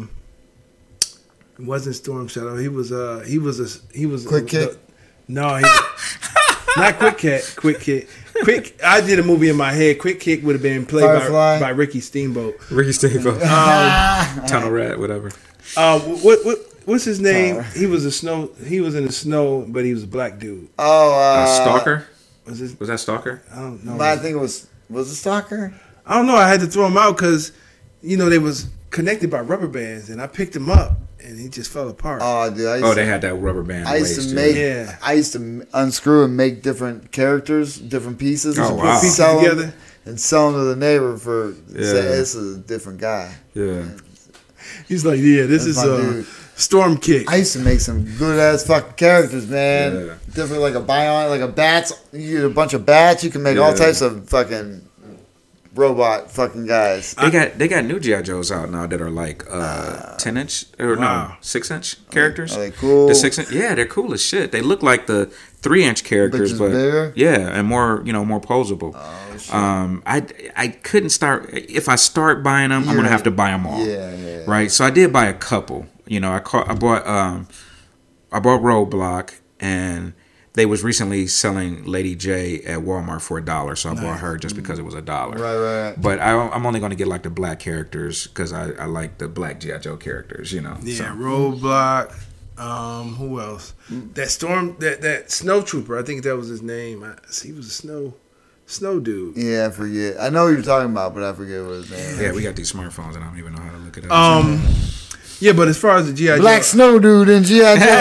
it wasn't Storm Shadow. He was Quick Kick? No, he not Quick Kick. I did a movie in my head. Quick Kick would have been played by Ricky Steamboat. Ricky Steamboat. Tunnel Rat, whatever. What's his name? He was in the snow, but he was a black dude. Stalker? Was that Stalker? I don't know. But I think it was it Stalker? I don't know. I had to throw him out because, you know, they was connected by rubber bands, and I picked him up, and he just fell apart. Oh, dude. They had that rubber band. I used to unscrew and make different characters, different pieces. Oh, wow. Put pieces together. And sell them to the neighbor for, say, this is a different guy. Yeah. He's like, yeah, this is dude. Storm Kick. I used to make some good ass fucking characters, man. Yeah. Different, like a bion, like a bats. You get a bunch of bats. You can make all types of fucking robot fucking guys. They got new G.I. Joes out now that are like 10-inch or Wow. 6-inch characters. Are they cool? The 6-inch, yeah, they're cool as shit. They look like the 3-inch characters, But just bigger? yeah, and more more posable. Oh, shit. I couldn't start if I start buying them, I'm gonna have to buy them all. Yeah. Right. So I did buy a couple. You know, I bought Roadblock, and they was recently selling Lady J at Walmart for $1, so I bought her just because it was $1. Right. But I'm only going to get like the black characters because I like the black G.I. Joe characters, you know. Yeah, so. Roadblock. Who else? That Snow Trooper. I think that was his name. He was a snow dude. Yeah, I forget. I know what you're talking about, but I forget what his name is. Yeah, we got these smartphones and I don't even know how to look it up. Yeah, but as far as the G.I. Joe, Black Snow Dude in G.I. Joe.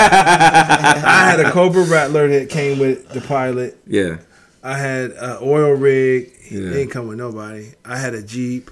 I had a Cobra Rattler that came with the pilot. Yeah. I had an oil rig. He didn't come with nobody. I had a Jeep.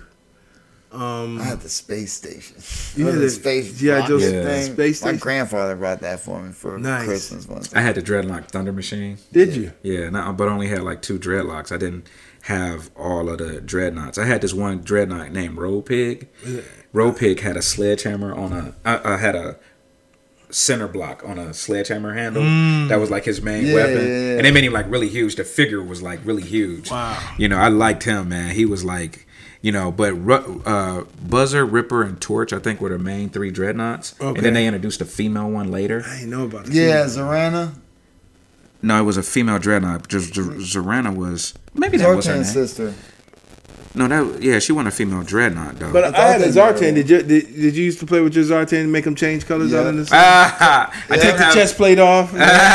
I had the space station. You had the the space G.I. Joe thing. space My station? grandfather brought that for me for Christmas once. I had the Dreadlock Thunder Machine. Did you? Yeah, but I only had like 2 dreadlocks. I didn't have all of the dreadnoughts. I had this one dreadnought named Road Pig. Road Pig had a sledgehammer on I had a center block on a sledgehammer handle. That was like his main weapon. Yeah. And they made him like really huge. The figure was like really huge. Wow. You know, I liked him, man. He was like, you know, but Buzzer, Ripper, and Torch, I think, were the main 3 dreadnoughts. Okay. And then they introduced a female one later. I didn't know about it. Yeah, Zorana. No, it was a female dreadnought. Just Zorana was maybe that was her name. Sister. No, she wasn't a female dreadnought though. But I had a Zartan. Did you used to play with your Zartan and make them change colors out in the sun? I take the chest plate off.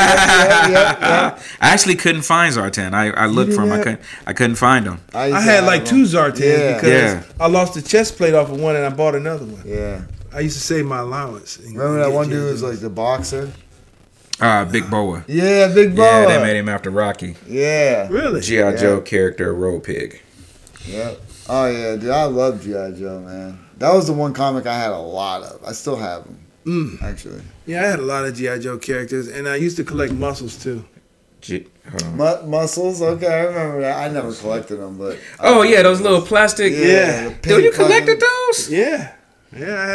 I actually couldn't find Zartan. I looked for him. I couldn't find him. I had like 2 Zartans because I lost the chest plate off of one and I bought another one. Yeah. I used to save my allowance. Remember that one dude was like the boxer? Big Boa. Yeah, Big Boa. Yeah, they made him after Rocky. Yeah. Really? G.I. Joe character, Road Pig. Yep. Oh yeah, dude, I love G.I. Joe, man. That was the one comic I had a lot of. I still have them, actually. Yeah, I had a lot of G.I. Joe characters, and I used to collect muscles too. Muscles? Okay, I remember that. I never collected them, but yeah, those little plastic. Yeah. Dude, you collected those? Yeah. Yeah.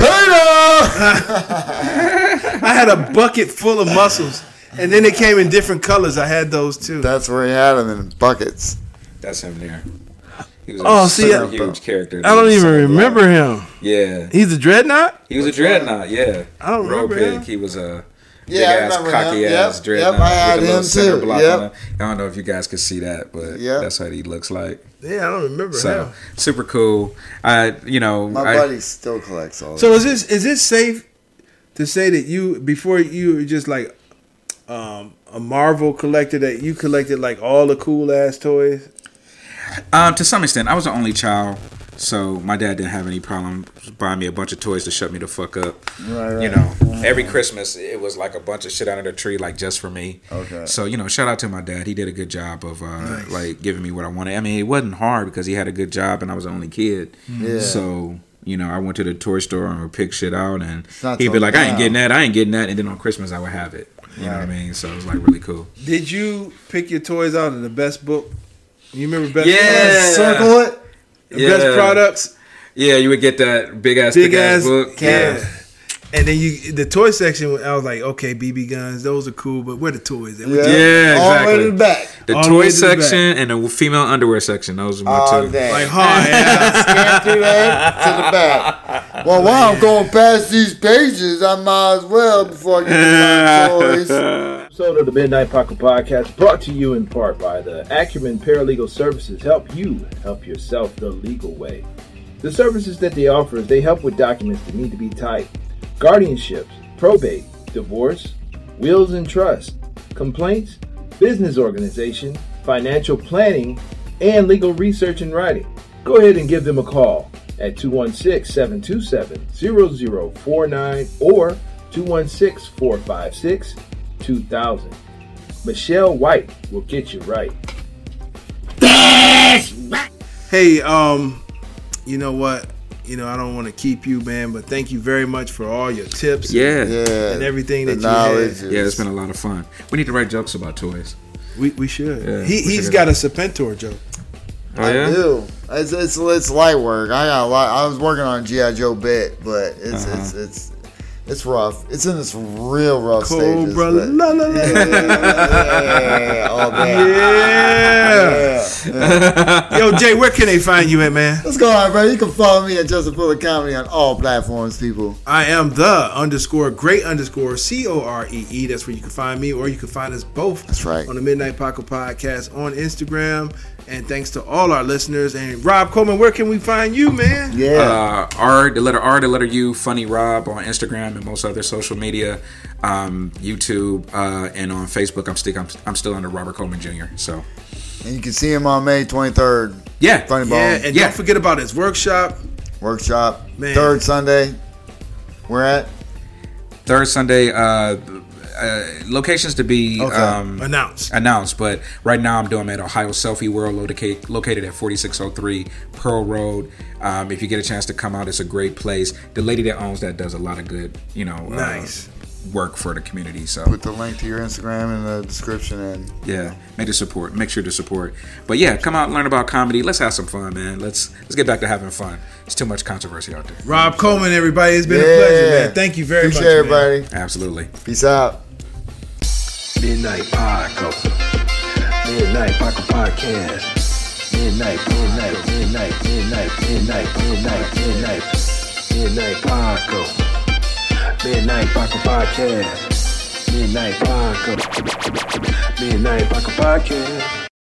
I had a bucket full of muscles, and then they came in different colors. I had those too. That's where he had them in buckets. That's him there. He was a huge character. I don't even remember him. Yeah. He's a dreadnought? He was a dreadnought, yeah. I don't remember him. He was a big-ass, cocky-ass dreadnought. Yep, I had with a little him center too. Block Yep. on it. I don't know if you guys can see that, but that's what he looks like. Yeah, I don't remember him. Super cool. My buddy still collects all So is this safe to say that you, before you were just like a Marvel collector, that you collected like all the cool-ass toys? To some extent, I was the only child, so my dad didn't have any problem buying me a bunch of toys to shut me the fuck up. Right. You know, every Christmas it was like a bunch of shit under the tree, like just for me. Okay. So shout out to my dad. He did a good job of like giving me what I wanted. I mean, it wasn't hard because he had a good job and I was the only kid. Yeah. So I went to the toy store and would pick shit out, and he'd be like, I ain't getting that, and then on Christmas I would have it. You know what I mean? So it was like really cool. Did you pick your toys out of the best book? You remember best? Yeah. Circle it. Best products. Yeah, you would get that big ass book. Yeah. And then the toy section, I was like, okay, BB guns, those are cool, but where the toys at? Yeah, exactly. All the way to the back. The toy section and the female underwear section. Those are my two. Dang. Like hard. Scan through that to the back. Well, while I'm going past these pages, I might as well before I get to my toys. Episode of the Midnight Pocket Podcast brought to you in part by the Acumen Paralegal Services. Help you help yourself the legal way. The services that they offer is they help with documents that need to be typed, guardianships, probate, divorce, wills and trust, complaints, business organization, financial planning, and legal research and writing. Go ahead and give them a call at 216-727-0049 or 216-456-2000. Michelle White will get you right. Hey, you know what? I don't want to keep you, man, but thank you very much for all your tips and everything that you had. Yeah, it's been a lot of fun. We need to write jokes about toys. We should. Yeah, he's got a Serpentor joke. Oh, yeah? I do. It's light work. I got a lot. I was working on a G.I. Joe bit, but it's It's rough. It's in its real rough stages. Cobra, but- la la la. Yeah, all that. Yeah. Yo, Jay, where can they find you at, man? What's going on, bro? You can follow me at Justin Fuller Comedy on all platforms, people. I am the_great_COREE. That's where you can find me, or you can find us both. That's right. On the Midnight Paco Podcast on Instagram. And thanks to all our listeners. And Rob Coleman, where can we find you, man? Yeah. The letter U, Funny Rob on Instagram and most other social media, YouTube, and on Facebook. I'm still under Robert Coleman Jr. So, And you can see him on May 23rd. yeah, Funny Bone. Yeah, and don't forget about his workshop. Man. Third Sunday. We're at? third Sunday. Locations to be announced, but right now I'm doing them at Ohio Selfie World, located at 4603 Pearl Road. If you get a chance to come out, it's a great place. The lady that owns that does a lot of good, nice work for the community. So put the link to your Instagram in the description, and yeah, make sure to support. But yeah, come out and learn about comedy. Let's have some fun, man. Let's get back to having fun. There's too much controversy out there. Rob Coleman, everybody, it's been a pleasure, man. Thank you very much. Appreciate everybody. Man. Absolutely. Peace out. Midnight Paco. Midnight Paco Podcast. Midnight Paco. Midnight Paco Podcast. Midnight Paco. Midnight Paco Podcast.